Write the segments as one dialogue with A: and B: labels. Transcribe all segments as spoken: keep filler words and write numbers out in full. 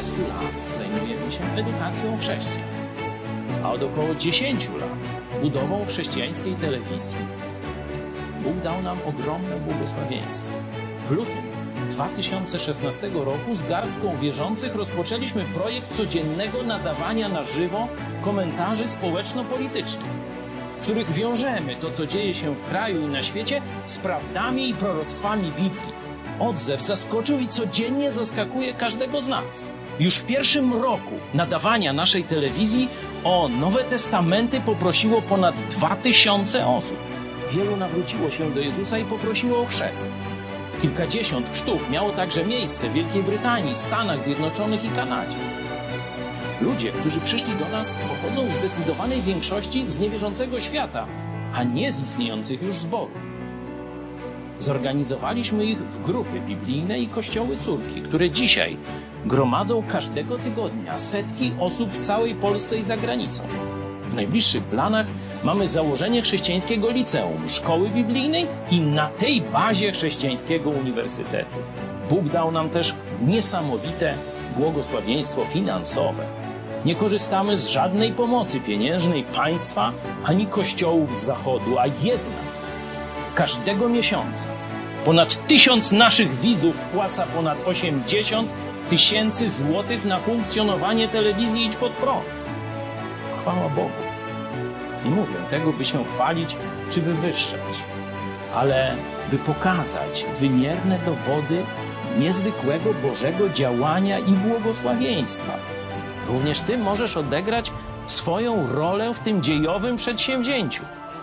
A: dwudziestu lat zajmujemy się edukacją chrześcijan, a od około dziesięciu lat budową chrześcijańskiej telewizji. Bóg dał nam ogromne błogosławieństwo. W lutym dwa tysiące szesnastego roku z garstką wierzących rozpoczęliśmy projekt codziennego nadawania na żywo komentarzy społeczno-politycznych, w których wiążemy to, co dzieje się w kraju i na świecie, z prawdami i proroctwami Biblii. Odzew zaskoczył i codziennie zaskakuje każdego z nas. Już w pierwszym roku nadawania naszej telewizji o Nowe Testamenty poprosiło ponad dwa tysiące osób. Wielu nawróciło się do Jezusa i poprosiło o chrzest. Kilkadziesiąt chrztów miało także miejsce w Wielkiej Brytanii, Stanach Zjednoczonych i Kanadzie. Ludzie, którzy przyszli do nas, pochodzą w zdecydowanej większości z niewierzącego świata, a nie z istniejących już zborów. Zorganizowaliśmy ich w grupy biblijne i kościoły córki, które dzisiaj gromadzą każdego tygodnia setki osób w całej Polsce i za granicą. W najbliższych planach mamy założenie chrześcijańskiego liceum, szkoły biblijnej i na tej bazie chrześcijańskiego uniwersytetu. Bóg dał nam też niesamowite błogosławieństwo finansowe. Nie korzystamy z żadnej pomocy pieniężnej państwa ani kościołów z zachodu, a jednak każdego miesiąca ponad tysiąc naszych widzów wpłaca ponad osiemdziesiąt tysięcy złotych na funkcjonowanie telewizji Idź Pod Prąd. Chwała Bogu. Nie mówię tego, by się chwalić czy wywyższać, ale by pokazać wymierne dowody niezwykłego Bożego działania i błogosławieństwa. Również Ty możesz odegrać swoją rolę w tym dziejowym przedsięwzięciu.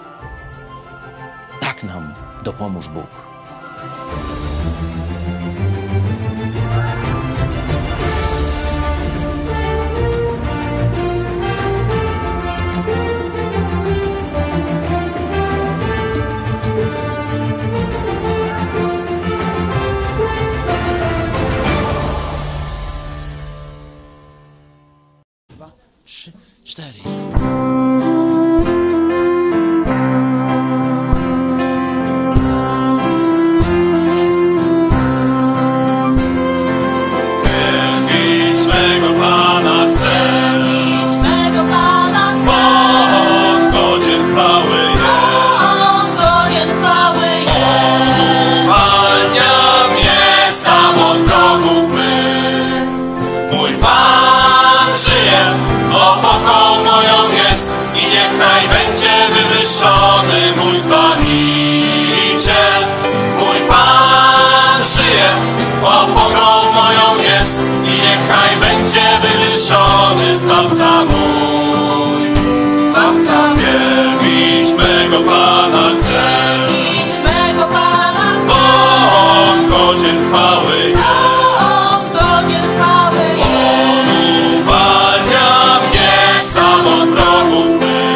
A: Tak nam dopomóż Bóg. Dwa, trzy, cztery.
B: Wywyższony mój Zbawiciel, mój Pan żyje, opórą moją jest i niechaj będzie wywyższony Zbawca mój. Zbawca wielbić mego Pana chcę, bo On godzien chwały jest. On uwalnia mnie sam od wrogów mych.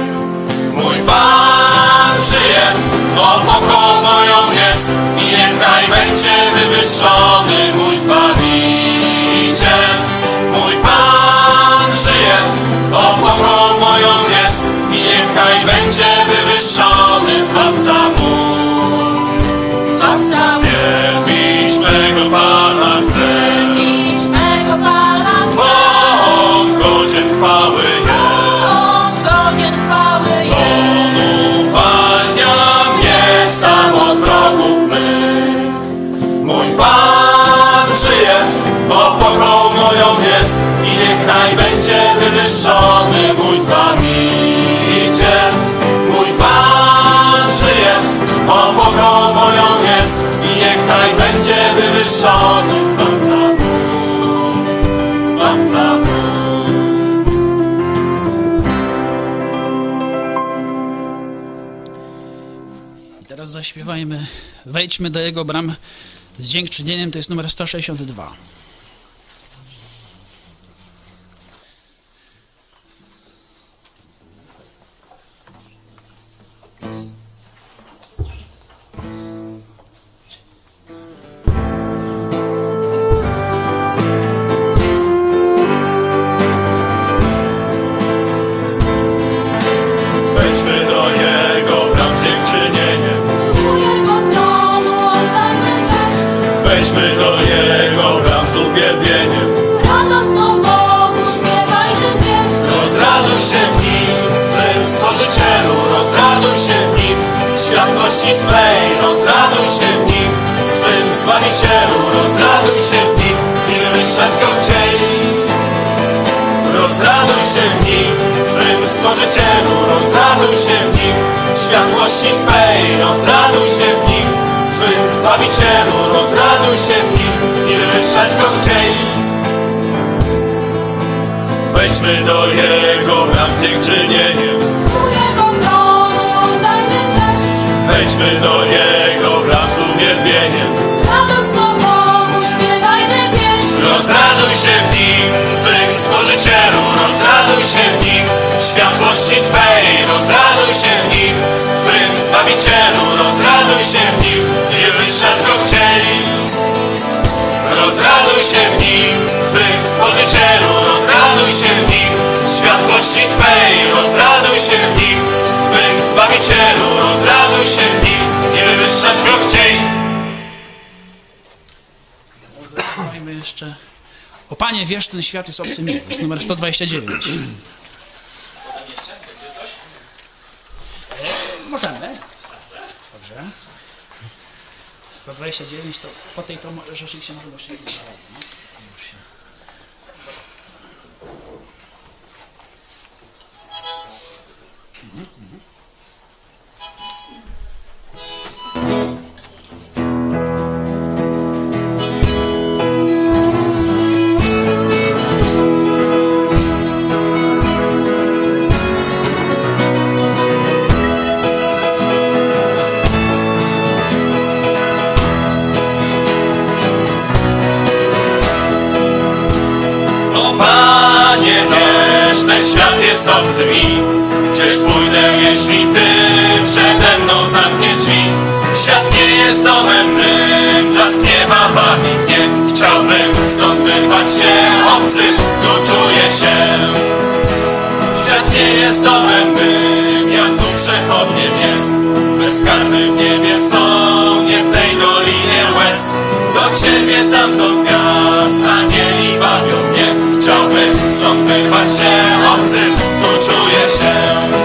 B: Opoką moją jest i niechaj będzie wywyższony mój Zbawiciel. Mój Pan żyje, opoką moją jest i niechaj będzie wywyższony Zbawca mój. Zbawca wielbić mego Pana chcę, bo On godzien chwały jest. Sam od wrogów mych. Mój Pan żyje, opoką moją jest i niechaj będzie wywyższony mój Zbawiciel. Mój Pan żyje, opoką moją jest i niechaj będzie wywyższony Zbawca mój, Zbawca mój.
C: Teraz zaśpiewajmy, wejdźmy do Jego bram z dziękczynieniem, to jest numer sto sześćdziesiąt dwa.
B: Wejdźmy do Jego bram z dziękczynieniem. Wejdźmy do Jego bram z uwielbieniem. światłości Twej, rozraduj się w nim, Twym Zbawicielu, rozraduj się w nim, nim wyszedł go chcieli. Rozraduj się w nim, Twym Stworzycielu, rozraduj się w nim, światłości Twej, rozraduj się w nim, Twym Zbawicielu, rozraduj się w nim, nim wyszedł go chcieli. Wejdźmy do Jego bram z dziękczynieniem,
D: U Jego tronu oddajmy cześć.
B: wejdźmy do Jego bram z uwielbieniem.
D: Radosno Bogu śpiewajmy pieśń.
B: Rozraduj się w nim, Twym Stworzycielu, rozraduj się w nim, światłości Twej, rozraduj się w nim, Twym Zbawicielu, rozraduj się w nim, nie wyszedł go chcieli. Rozraduj się w nim, Twym Stworzycielu, rozraduj się w nim, światłości Twej, rozraduj się w nim, Twym Zbawicielu, rozraduj się w nim, nie wyszedł go chcieli.
C: Zaśpiewajmy jeszcze. O Panie, wiesz, ten świat jest obcy mi. To jest numer sto dwadzieścia dziewięć. E, Możemy. Dobrze. sto dwadzieścia dziewięć to po tej to mo- rzeczywiście możemy jeszcze jedno. No. Już się. Mhm, mhm.
B: O Panie, wiesz, ten świat jest obcy mi. Gdzież pójdę, jeśli Ty przede mną zamkniesz drzwi? Świat nie jest domem mym, blask nieba wabi mnie. Chciałbym stąd wyrwać się obcym, tu czuję się. Świat nie jest domem mym, jak tu przechodniem jest. Bezkarny w niebie są, nie w tej dolinie łez. Do Ciebie tam do gwiazd, anieli bawią mnie. Chciałbym stąd wyrwać się obcym, tu czuję się.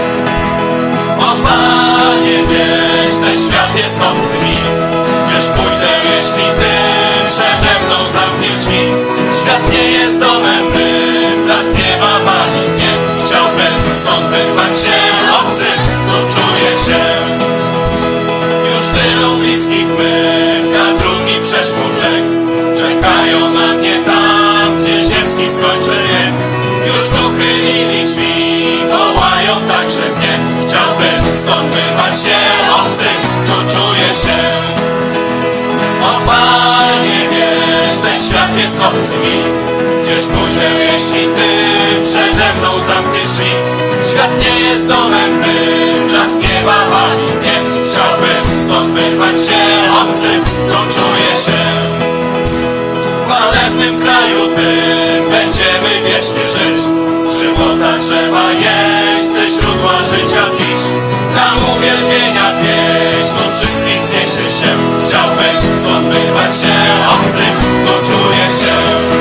B: O Panie, wiesz, ten świat jest obcy mi. Gdzież pójdę, jeśli Ty przede mną zamkniesz drzwi? Świat nie jest domem mym, blask nieba wali mnie. Chciałbym stąd wyrwać się obcym, tu czuję się. Już tylu bliskich mych na drugi przeszło brzeg. Czekają na mnie tam, gdzie ziemski skończy wiek. Już uchylili drzwi, wołają także mnie. Chciałbym stąd wyrwać się obcym, tu czuję się. O Panie, wiesz, ten świat jest obcy mi. Gdzież pójdę, jeśli Ty przede mną zamkniesz drzwi? Świat nie jest domem mym, blask nieba wali mnie. Chciałbym stąd wyrwać się obcym, tu czuję się. W chwalebnym kraju Tym będziemy wiecznie żyć. Żywota trzeba jeść, ze źródła życia pić. Tam uwielbienia pieśń, tu wszystkich zniesie się. Chciałbym stąd wyrwać się obcym, tu czuję się.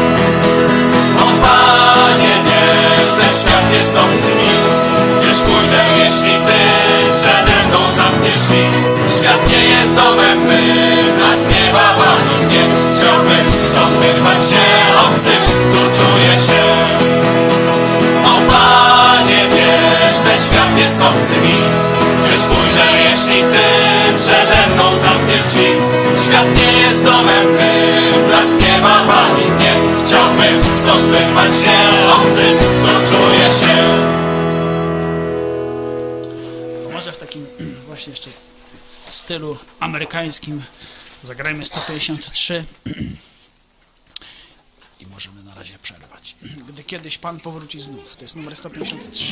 B: O Panie, wiesz, ten świat jest obcy mi. Gdzież pójdę, jeśli Ty przede mną zamkniesz drzwi? Świat nie jest domem mym, blask nieba wali mnie. Chciałbym stąd wyrwać się obcym, tu czuję się. O Panie, wiesz, ten świat jest obcy mi. Gdzież pójdę, jeśli Ty przede mną zamkniesz drzwi? Świat nie jest domem mym, blask nieba wali mnie. Chciałbym stąd wyrwać się obcym, tu czuję się.
C: Może w takim właśnie jeszcze stylu amerykańskim zagrajmy sto pięćdziesiąt trzy i możemy na razie przerwać. Gdy kiedyś Pan powróci znów. To jest numer sto pięćdziesiąt trzy.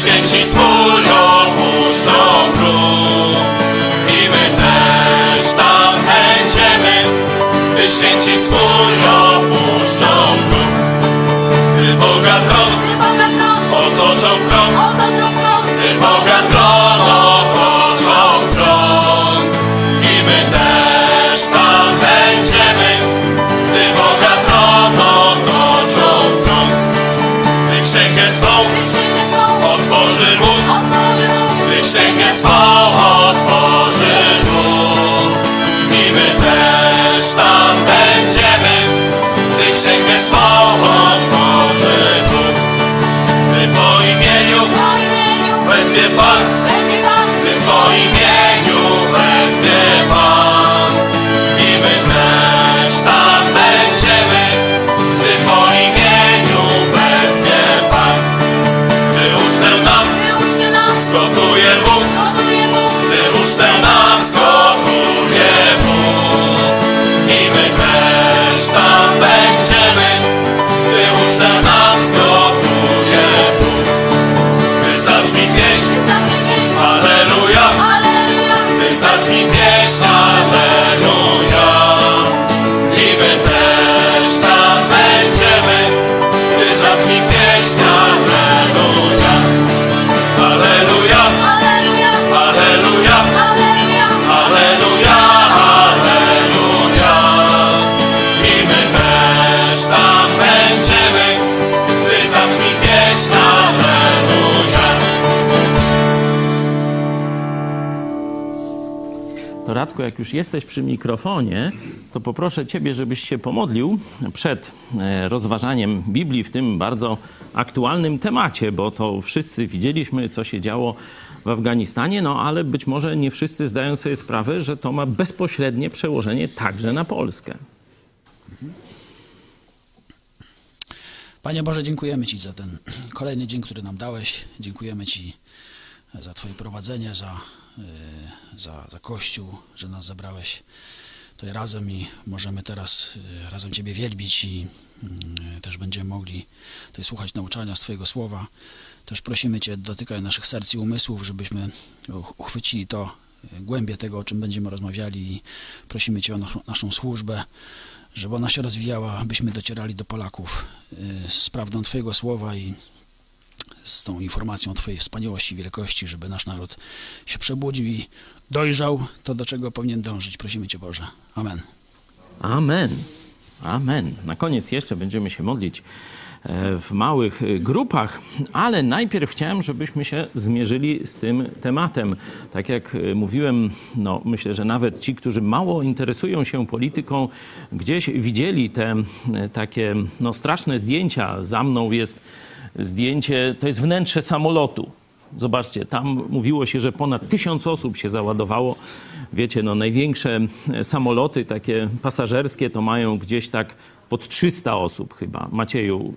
B: święci swój opuszczą krób. I my też tam będziemy, gdy święci swój opuszczą krób. Gdy Boga tron otoczą w krąg, gdy Boga tron otoczą w krąg. I my też tam będziemy, gdy Boga tron otoczą w krąg. Gdy księgę swą otworzy Bóg, gdy księgę swą otworzy Bóg. I my też tam będziemy, gdy księgę swą otworzy Bóg. Gdy po imieniu wezwie Pan, gdy po imieniu wezwie Pan. I my też tam będziemy, gdy po imieniu wezwie Pan. Gdy ucztę nam zgotuje Bóg, gdy ucztę nam zgotuje Bóg. I my też tam będziemy, gdy ucztę nam zgotuje Bóg. Gdy zabrzmi pieśń, Alleluja, gdy zabrzmi pieśń, Alleluja. I my też tam będziemy, gdy zabrzmi pieśń, Alleluja. Alleluja, Alleluja, Alleluja, Alleluja. I my też tam będziemy, gdy zabrzmi pieśń, Alleluja.
A: To Radku, jak już jesteś przy mikrofonie, to poproszę Ciebie, żebyś się pomodlił przed e, rozważaniem Biblii w tym bardzo aktualnym temacie, bo to wszyscy widzieliśmy, co się działo w Afganistanie, no ale być może nie wszyscy zdają sobie sprawę, że to ma bezpośrednie przełożenie także na Polskę.
C: Panie Boże, dziękujemy Ci za ten kolejny dzień, który nam dałeś. Dziękujemy Ci za Twoje prowadzenie, za, y, za, za Kościół, że nas zebrałeś tutaj razem i możemy teraz y, razem Ciebie wielbić i y, też będziemy mogli tutaj słuchać nauczania z Twojego Słowa. Też prosimy Cię, dotykaj naszych serc i umysłów, żebyśmy uchwycili to, y, głębię tego, o czym będziemy rozmawiali i prosimy Cię o naszą, naszą służbę, żeby ona się rozwijała, abyśmy docierali do Polaków y, z prawdą Twojego Słowa i z tą informacją o Twojej wspaniałości, wielkości, żeby nasz naród się przebudził i dojrzał to, do czego powinien dążyć. Prosimy Cię, Boże. Amen.
A: Amen. Amen. Na koniec jeszcze będziemy się modlić w małych grupach, ale najpierw chciałem, żebyśmy się zmierzyli z tym tematem. Tak jak mówiłem, no myślę, że nawet ci, którzy mało interesują się polityką, gdzieś widzieli te takie no, straszne zdjęcia. Za mną jest zdjęcie, to jest wnętrze samolotu. Zobaczcie, tam mówiło się, że ponad tysiąc osób się załadowało. Wiecie, no największe samoloty takie pasażerskie to mają gdzieś tak pod trzysta osób chyba. Macieju,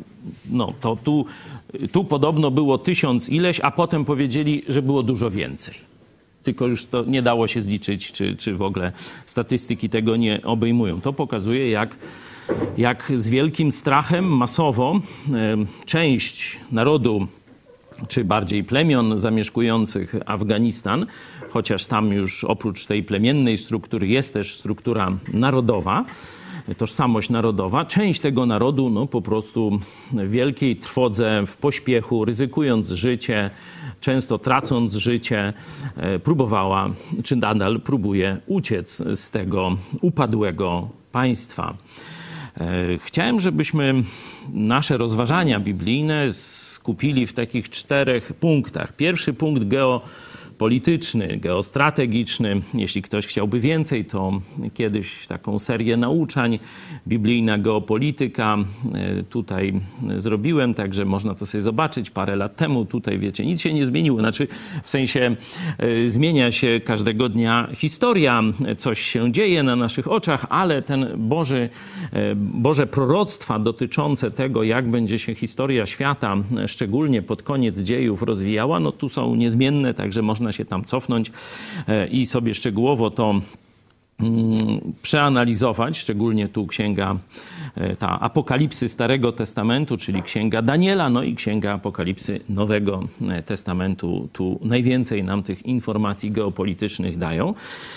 A: no to tu, tu podobno było tysiąc ileś, a potem powiedzieli, że było dużo więcej. Tylko już to nie dało się zliczyć, czy, czy w ogóle statystyki tego nie obejmują. To pokazuje, jak, jak z wielkim strachem masowo e, część narodu, czy bardziej plemion zamieszkujących Afganistan, chociaż tam już oprócz tej plemiennej struktury jest też struktura narodowa, tożsamość narodowa, część tego narodu no, po prostu w wielkiej trwodze, w pośpiechu, ryzykując życie, często tracąc życie, próbowała, czy nadal próbuje uciec z tego upadłego państwa. Chciałem, żebyśmy nasze rozważania biblijne skupili w takich czterech punktach. Pierwszy punkt geopolityczny, geostrategiczny. Jeśli ktoś chciałby więcej, to kiedyś taką serię nauczań biblijna geopolityka tutaj zrobiłem, także można to sobie zobaczyć parę lat temu. Tutaj wiecie, nic się nie zmieniło. Znaczy w sensie zmienia się każdego dnia historia, coś się dzieje na naszych oczach, ale ten Boży, Boże proroctwa dotyczące tego, jak będzie się historia świata, szczególnie pod koniec dziejów rozwijała, no tu są niezmienne, także można się tam cofnąć i sobie szczegółowo to przeanalizować, szczególnie tu Księga ta Apokalipsy Starego Testamentu, czyli Księga Daniela, no i Księga Apokalipsy Nowego Testamentu. Tu najwięcej nam tych informacji geopolitycznych dają.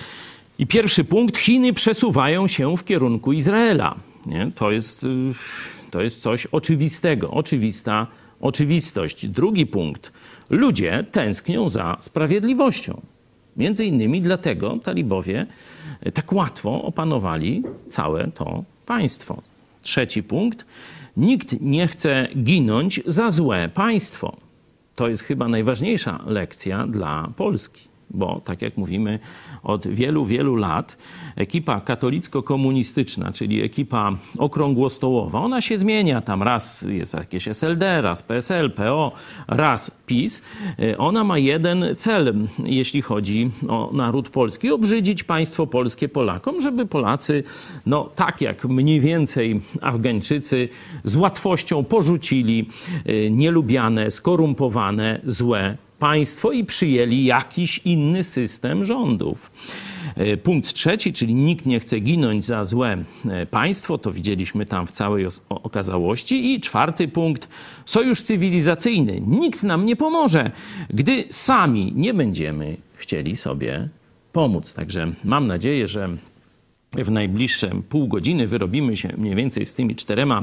A: I pierwszy punkt, Chiny przesuwają się w kierunku Izraela. Nie? To jest, to jest coś oczywistego, oczywista oczywistość. Drugi punkt, ludzie tęsknią za sprawiedliwością. Między innymi dlatego talibowie tak łatwo opanowali całe to państwo. Trzeci punkt, nikt nie chce ginąć za złe państwo. To jest chyba najważniejsza lekcja dla Polski. Bo tak jak mówimy, od wielu, wielu lat ekipa katolicko-komunistyczna, czyli ekipa okrągłostołowa, ona się zmienia. Tam raz jest jakieś S L D, raz P S L, P O, raz PiS. Ona ma jeden cel, jeśli chodzi o naród polski. Obrzydzić państwo polskie Polakom, żeby Polacy, no tak jak mniej więcej Afgańczycy, z łatwością porzucili nielubiane, skorumpowane, złe państwo i przyjęli jakiś inny system rządów. Punkt trzeci, czyli nikt nie chce ginąć za złe państwo, to widzieliśmy tam w całej okazałości. I czwarty punkt, sojusz cywilizacyjny. Nikt nam nie pomoże, gdy sami nie będziemy chcieli sobie pomóc. Także mam nadzieję, że w najbliższe pół godziny wyrobimy się mniej więcej z tymi czterema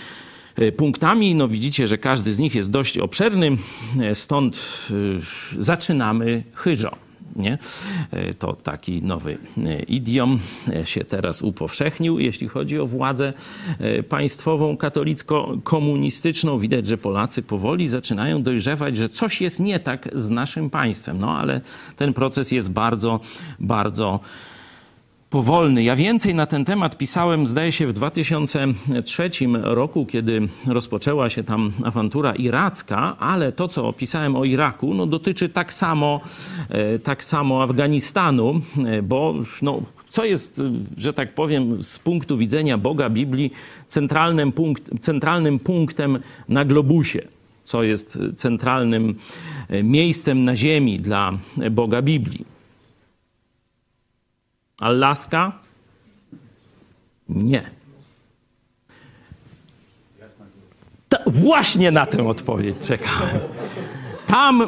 A: punktami. No widzicie, że każdy z nich jest dość obszerny, stąd zaczynamy chyżo. Nie? To taki nowy idiom się teraz upowszechnił, jeśli chodzi o władzę państwową, katolicko-komunistyczną. Widać, że Polacy powoli zaczynają dojrzewać, że coś jest nie tak z naszym państwem. No ale ten proces jest bardzo, bardzo powolny. Ja więcej na ten temat pisałem, zdaje się, w dwa tysiące trzecim roku, kiedy rozpoczęła się tam awantura iracka, ale to, co opisałem o Iraku, no, dotyczy tak samo, tak samo Afganistanu, bo no, co jest, że tak powiem, z punktu widzenia Boga Biblii centralnym, punkt, centralnym punktem na globusie, co jest centralnym miejscem na ziemi dla Boga Biblii. Alaska? Nie. Ta, właśnie na tę odpowiedź czekałem. Tam y,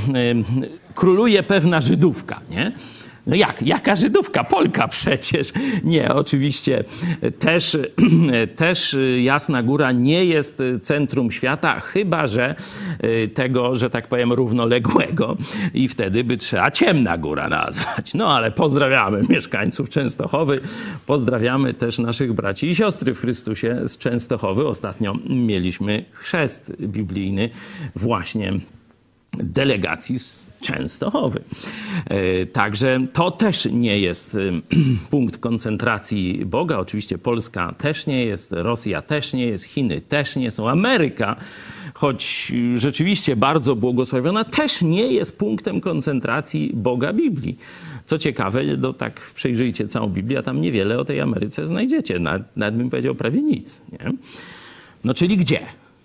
A: króluje pewna Żydówka, nie? No jak? Jaka Żydówka? Polka przecież. Nie, oczywiście też, też Jasna Góra nie jest centrum świata, chyba że tego, że tak powiem, równoległego i wtedy by trzeba Ciemna Góra nazwać. No ale pozdrawiamy mieszkańców Częstochowy, pozdrawiamy też naszych braci i siostry w Chrystusie z Częstochowy. Ostatnio mieliśmy chrzest biblijny właśnie delegacji z Częstochowy. Także to też nie jest punkt koncentracji Boga. Oczywiście Polska też nie jest, Rosja też nie jest, Chiny też nie są, Ameryka, choć rzeczywiście bardzo błogosławiona, też nie jest punktem koncentracji Boga Biblii. Co ciekawe, no tak przejrzyjcie całą Biblię, a tam niewiele o tej Ameryce znajdziecie. Nawet, nawet bym powiedział prawie nic. Nie? No czyli gdzie?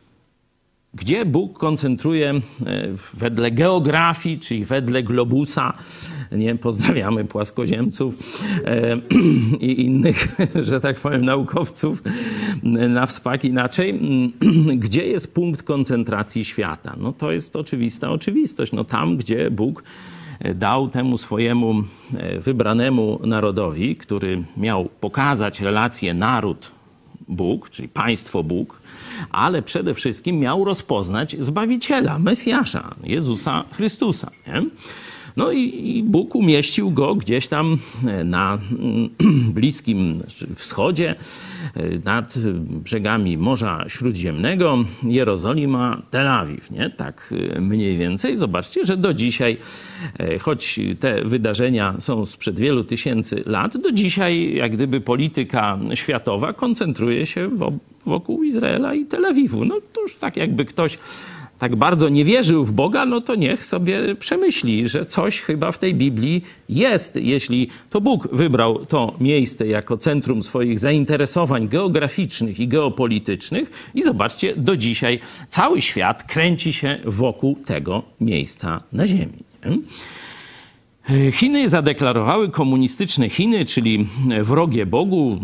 A: Gdzie Bóg koncentruje wedle geografii, czyli wedle globusa, nie, pozdrawiamy płaskoziemców e, i innych, że tak powiem, naukowców na wspak inaczej, gdzie jest punkt koncentracji świata? No to jest oczywista oczywistość. No tam, gdzie Bóg dał temu swojemu wybranemu narodowi, który miał pokazać relację naród-Bóg, czyli państwo-Bóg, ale przede wszystkim miał rozpoznać Zbawiciela, Mesjasza, Jezusa Chrystusa. Nie? No i, i Bóg umieścił go gdzieś tam na Bliskim Wschodzie, nad brzegami Morza Śródziemnego, Jerozolima, Tel Awiw, nie? Tak mniej więcej. Zobaczcie, że do dzisiaj, choć te wydarzenia są sprzed wielu tysięcy lat, do dzisiaj jak gdyby polityka światowa koncentruje się wokół Izraela i Tel Awiwu. No to już tak jakby ktoś tak bardzo nie wierzył w Boga, no to niech sobie przemyśli, że coś chyba w tej Biblii jest. Jeśli to Bóg wybrał to miejsce jako centrum swoich zainteresowań geograficznych i geopolitycznych i zobaczcie, do dzisiaj cały świat kręci się wokół tego miejsca na ziemi. Chiny zadeklarowały komunistyczne Chiny, czyli wrogie Bogu,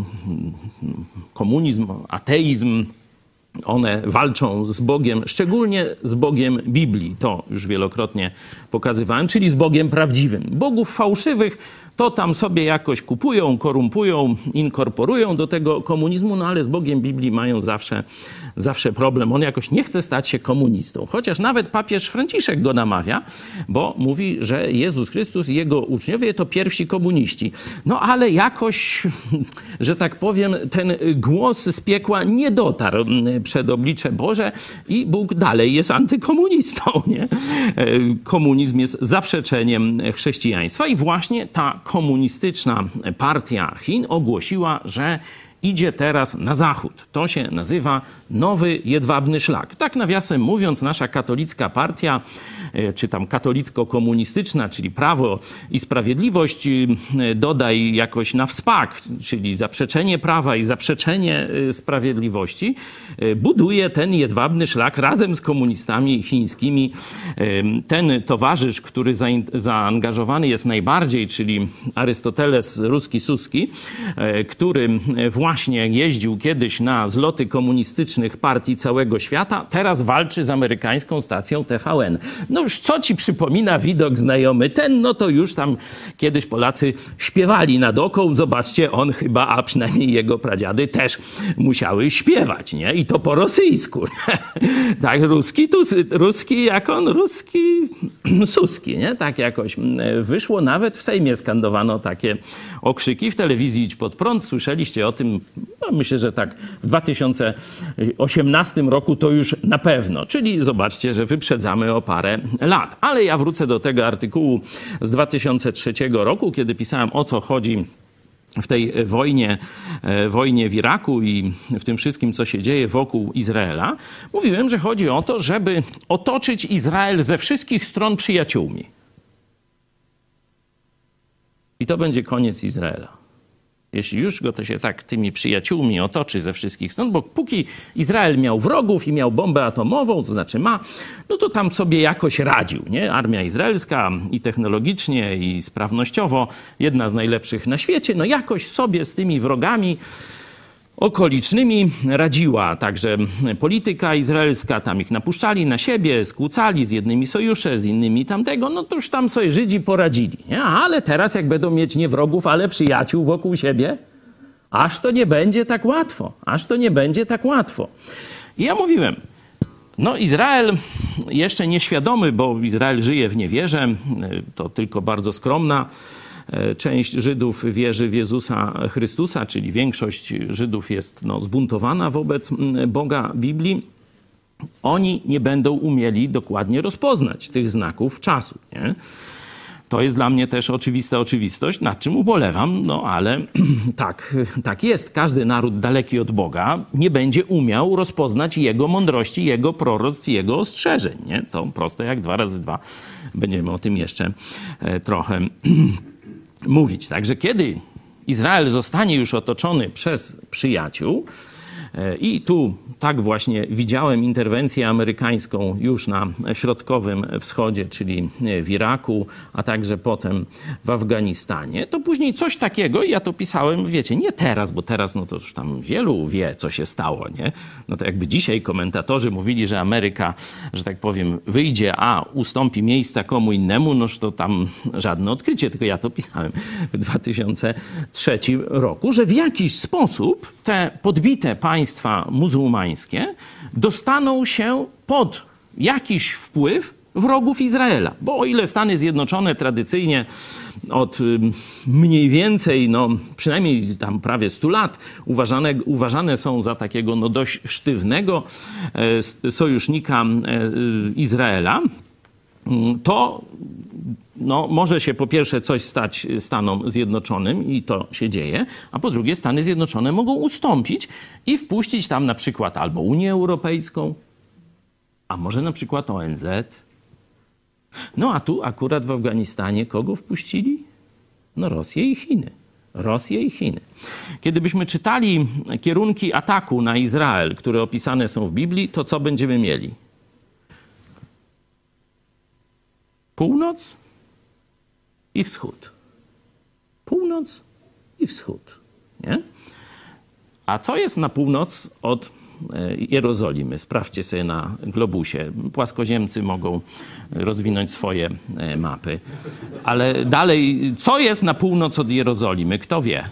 A: komunizm, ateizm. One walczą z Bogiem, szczególnie z Bogiem Biblii. To już wielokrotnie pokazywałem, czyli z Bogiem prawdziwym. Bogów fałszywych to tam sobie jakoś kupują, korumpują, inkorporują do tego komunizmu, no ale z Bogiem Biblii mają zawsze, zawsze problem. On jakoś nie chce stać się komunistą. Chociaż nawet papież Franciszek go namawia, bo mówi, że Jezus Chrystus i jego uczniowie to pierwsi komuniści. No ale jakoś, że tak powiem, ten głos z piekła nie dotarł przed oblicze Boże i Bóg dalej jest antykomunistą, nie? Komunizm jest zaprzeczeniem chrześcijaństwa i właśnie ta komunistyczna partia Chin ogłosiła, że idzie teraz na zachód. To się nazywa Nowy Jedwabny Szlak. Tak nawiasem mówiąc, nasza katolicka partia, czy tam katolicko-komunistyczna, czyli Prawo i Sprawiedliwość, dodaj jakoś na wspak, czyli zaprzeczenie prawa i zaprzeczenie sprawiedliwości, buduje ten Jedwabny Szlak razem z komunistami chińskimi. Ten towarzysz, który zaangażowany jest najbardziej, czyli Arystoteles Ruski-Suski, który właśnie właśnie jeździł kiedyś na zloty komunistycznych partii całego świata, teraz walczy z amerykańską stacją T V N. No już co ci przypomina widok znajomy ten, no to już tam kiedyś Polacy śpiewali nad oką. Zobaczcie, on chyba, a przynajmniej jego pradziady też musiały śpiewać, nie? I to po rosyjsku. Tak, ruski, tu, ruski jak on, ruski, suski, nie? Tak jakoś wyszło. Nawet w Sejmie skandowano takie okrzyki. W telewizji Idź Pod Prąd słyszeliście o tym, no myślę, że tak w dwa tysiące osiemnastym roku to już na pewno. Czyli zobaczcie, że wyprzedzamy o parę lat. Ale ja wrócę do tego artykułu z dwa tysiące trzeciego roku, kiedy pisałem, o co chodzi w tej wojnie, wojnie w Iraku i w tym wszystkim, co się dzieje wokół Izraela. Mówiłem, że chodzi o to, żeby otoczyć Izrael ze wszystkich stron przyjaciółmi. I to będzie koniec Izraela. Jeśli już go to się tak tymi przyjaciółmi otoczy ze wszystkich stron, bo póki Izrael miał wrogów i miał bombę atomową, to znaczy ma, no to tam sobie jakoś radził, nie? Armia izraelska i technologicznie, i sprawnościowo, jedna z najlepszych na świecie, no jakoś sobie z tymi wrogami okolicznymi radziła. Także polityka izraelska, tam ich napuszczali na siebie, skłócali, z jednymi sojusze, z innymi tamtego, no to już tam sobie Żydzi poradzili. Nie? Ale teraz jak będą mieć nie wrogów, ale przyjaciół wokół siebie, aż to nie będzie tak łatwo. Aż to nie będzie tak łatwo. I ja mówiłem, no Izrael jeszcze nieświadomy, bo Izrael żyje w niewierze, to tylko bardzo skromna część Żydów wierzy w Jezusa Chrystusa, czyli większość Żydów jest no, zbuntowana wobec Boga Biblii. Oni nie będą umieli dokładnie rozpoznać tych znaków czasu. Nie? To jest dla mnie też oczywista oczywistość, nad czym ubolewam, no ale tak, tak jest. Każdy naród daleki od Boga nie będzie umiał rozpoznać Jego mądrości, Jego proroctw, Jego ostrzeżeń. Nie? To proste jak dwa razy dwa. Będziemy o tym jeszcze trochę mówić. Także kiedy Izrael zostanie już otoczony przez przyjaciół, i tu tak właśnie widziałem interwencję amerykańską już na Środkowym Wschodzie, czyli w Iraku, a także potem w Afganistanie, to później coś takiego, ja to pisałem, wiecie, nie teraz, bo teraz no to już tam wielu wie, co się stało, nie? No to jakby dzisiaj komentatorzy mówili, że Ameryka, że tak powiem, wyjdzie, a ustąpi miejsca komu innemu, noż to tam żadne odkrycie, tylko ja to pisałem w dwa tysiące trzecim roku, że w jakiś sposób te podbite państwa państwa muzułmańskie dostaną się pod jakiś wpływ wrogów Izraela. Bo o ile Stany Zjednoczone tradycyjnie od mniej więcej, no przynajmniej tam prawie stu lat uważane, uważane są za takiego no dość sztywnego sojusznika Izraela, to no, może się po pierwsze coś stać Stanom Zjednoczonym i to się dzieje, a po drugie Stany Zjednoczone mogą ustąpić i wpuścić tam na przykład albo Unię Europejską, a może na przykład O N Z. No a tu akurat w Afganistanie kogo wpuścili? No Rosję i Chiny. Rosję i Chiny. Kiedy byśmy czytali kierunki ataku na Izrael, które opisane są w Biblii, to co będziemy mieli? Północ? i wschód. Północ i wschód. Nie? A co jest na północ od Jerozolimy? Sprawdźcie sobie na globusie. Płaskoziemcy mogą rozwinąć swoje mapy. Ale dalej, co jest na północ od Jerozolimy? Kto wie?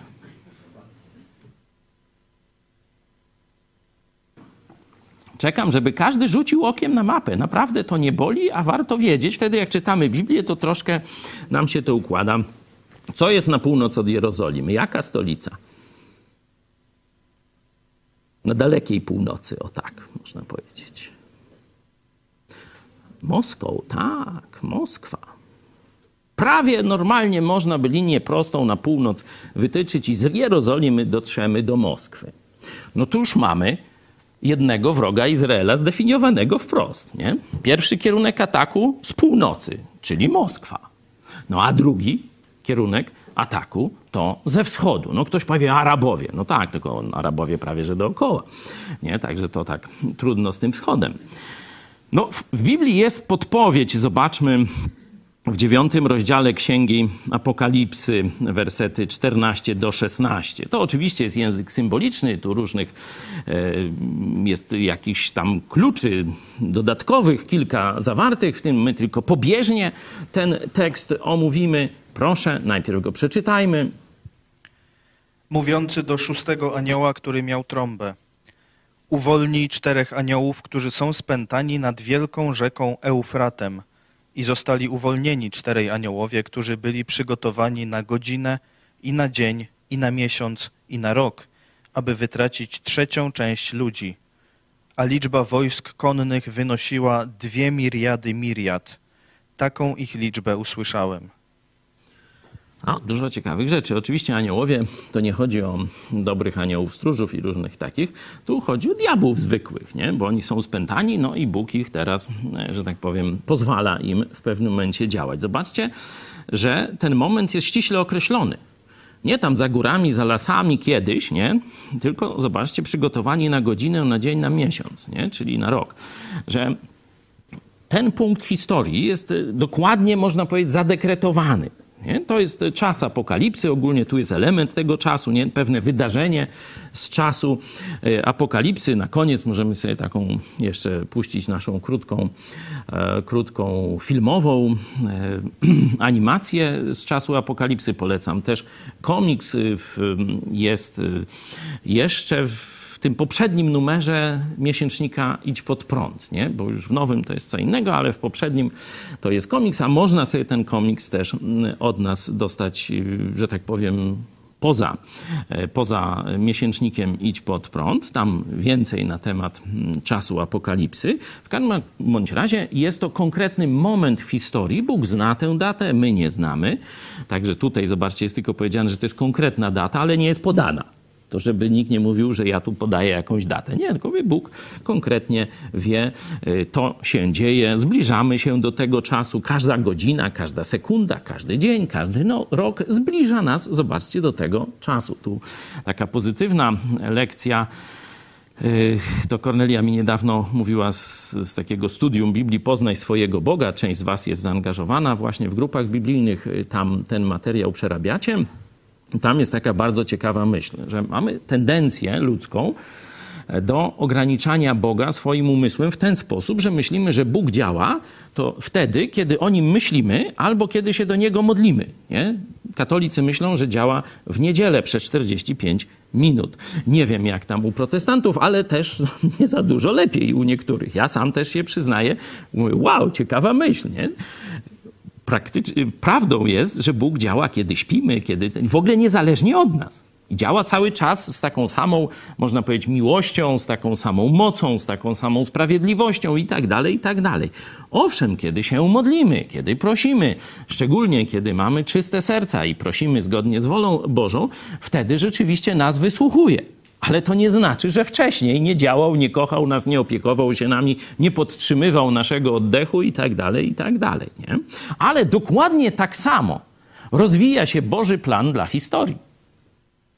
A: Czekam, żeby każdy rzucił okiem na mapę. Naprawdę to nie boli, a warto wiedzieć. Wtedy jak czytamy Biblię, to troszkę nam się to układa. Co jest na północ od Jerozolimy? Jaka stolica? Na dalekiej północy, o tak można powiedzieć. Moską, tak, Moskwa. Prawie normalnie można by linię prostą na północ wytyczyć i z Jerozolimy dotrzemy do Moskwy. No tu już mamy jednego wroga Izraela zdefiniowanego wprost. Nie? Pierwszy kierunek ataku z północy, czyli Moskwa. No a drugi kierunek ataku to ze wschodu. No ktoś powie Arabowie. No tak, tylko Arabowie prawie że dookoła. Nie? Także to tak trudno z tym wschodem. No w, w Biblii jest podpowiedź, zobaczmy w dziewiątym rozdziale Księgi Apokalipsy, wersety czternaście do szesnaście. To oczywiście jest język symboliczny, tu różnych e, jest jakichś tam kluczy dodatkowych, kilka zawartych, w tym my tylko pobieżnie ten tekst omówimy. Proszę, najpierw go przeczytajmy.
E: Mówiący do szóstego anioła, który miał trąbę. Uwolnij czterech aniołów, którzy są spętani nad wielką rzeką Eufratem. I zostali uwolnieni czterej aniołowie, którzy byli przygotowani na godzinę i na dzień, i na miesiąc, i na rok, aby wytracić trzecią część ludzi. A liczba wojsk konnych wynosiła dwie miriady miriad. Taką ich liczbę usłyszałem.
A: O, dużo ciekawych rzeczy. Oczywiście aniołowie, to nie chodzi o dobrych aniołów stróżów i różnych takich. Tu chodzi o diabłów zwykłych, nie? Bo oni są spętani, no i Bóg ich teraz, że tak powiem, pozwala im w pewnym momencie działać. Zobaczcie, że ten moment jest ściśle określony. Nie tam za górami, za lasami kiedyś, nie? Tylko zobaczcie, przygotowani na godzinę, na dzień, na miesiąc, nie? Czyli na rok. Że ten punkt historii jest dokładnie, można powiedzieć, zadekretowany. Nie? To jest czas apokalipsy, ogólnie tu jest element tego czasu, nie? Pewne wydarzenie z czasu apokalipsy. Na koniec możemy sobie taką jeszcze puścić naszą krótką, e, krótką filmową e, animację z czasu apokalipsy. Polecam też. Komiks w, jest jeszcze w w tym poprzednim numerze miesięcznika Idź Pod Prąd, nie? Bo już w nowym to jest co innego, ale w poprzednim to jest komiks, a można sobie ten komiks też od nas dostać, że tak powiem, poza, poza miesięcznikiem Idź Pod Prąd. Tam więcej na temat czasu apokalipsy. W każdym bądź razie jest to konkretny moment w historii. Bóg zna tę datę, my nie znamy. Także tutaj, zobaczcie, jest tylko powiedziane, że to jest konkretna data, ale nie jest podana. To żeby nikt nie mówił, że ja tu podaję jakąś datę. Nie, tylko Bóg konkretnie wie, to się dzieje. Zbliżamy się do tego czasu. Każda godzina, każda sekunda, każdy dzień, każdy no, rok zbliża nas, zobaczcie, do tego czasu. Tu taka pozytywna lekcja. To Kornelia mi niedawno mówiła z, z takiego studium Biblii Poznaj swojego Boga. Część z was jest zaangażowana właśnie w grupach biblijnych. Tam ten materiał przerabiacie. Tam jest taka bardzo ciekawa myśl, że mamy tendencję ludzką do ograniczania Boga swoim umysłem w ten sposób, że myślimy, że Bóg działa to wtedy, kiedy o Nim myślimy albo kiedy się do Niego modlimy. Nie? Katolicy myślą, że działa w niedzielę przez czterdzieści pięć minut. Nie wiem jak tam u protestantów, ale też no, nie za dużo lepiej u niektórych. Ja sam też się przyznaję, mówię, wow, ciekawa myśl, nie? Praktycznie prawdą jest, że Bóg działa, kiedy śpimy, kiedy w ogóle niezależnie od nas. I działa cały czas z taką samą, można powiedzieć, miłością, z taką samą mocą, z taką samą sprawiedliwością i tak dalej, i tak dalej. Owszem, kiedy się modlimy, kiedy prosimy, szczególnie kiedy mamy czyste serca i prosimy zgodnie z wolą Bożą, wtedy rzeczywiście nas wysłuchuje. Ale to nie znaczy, że wcześniej nie działał, nie kochał nas, nie opiekował się nami, nie podtrzymywał naszego oddechu i tak dalej, i tak dalej. Nie? Ale dokładnie tak samo rozwija się Boży plan dla historii.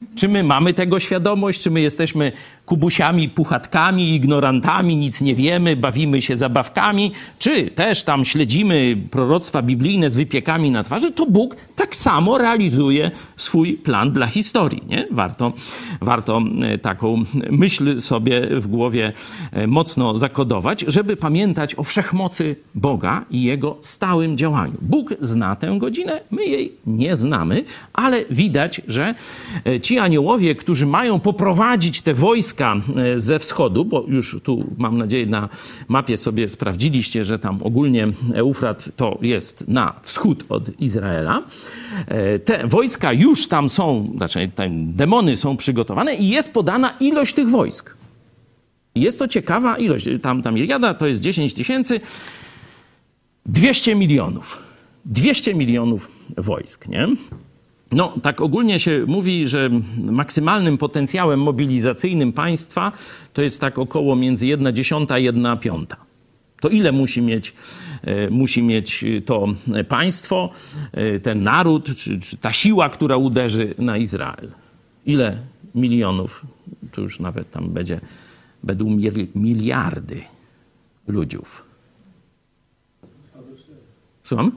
A: Czy my mamy tego świadomość, czy my jesteśmy kubusiami, puchatkami, ignorantami, nic nie wiemy, bawimy się zabawkami, czy też tam śledzimy proroctwa biblijne z wypiekami na twarzy, to Bóg tak samo realizuje swój plan dla historii. Nie? Warto, warto taką myśl sobie w głowie mocno zakodować, żeby pamiętać o wszechmocy Boga i Jego stałym działaniu. Bóg zna tę godzinę, my jej nie znamy, ale widać, że ci aniołowie, którzy mają poprowadzić te wojska ze wschodu, bo już tu mam nadzieję na mapie sobie sprawdziliście, że tam ogólnie Eufrat to jest na wschód od Izraela. Te wojska już tam są, znaczy tam demony są przygotowane i jest podana ilość tych wojsk. Jest to ciekawa ilość. Tam ta Miriada to jest dziesięć tysięcy, dwieście milionów. dwieście milionów wojsk, nie? No, tak ogólnie się mówi, że maksymalnym potencjałem mobilizacyjnym państwa to jest tak około między jedna dziesiąta a jedna piąta. To ile musi mieć, musi mieć to państwo, ten naród, czy, czy ta siła, która uderzy na Izrael? Ile milionów? To już nawet tam będzie, będą miliardy ludziów. Słucham?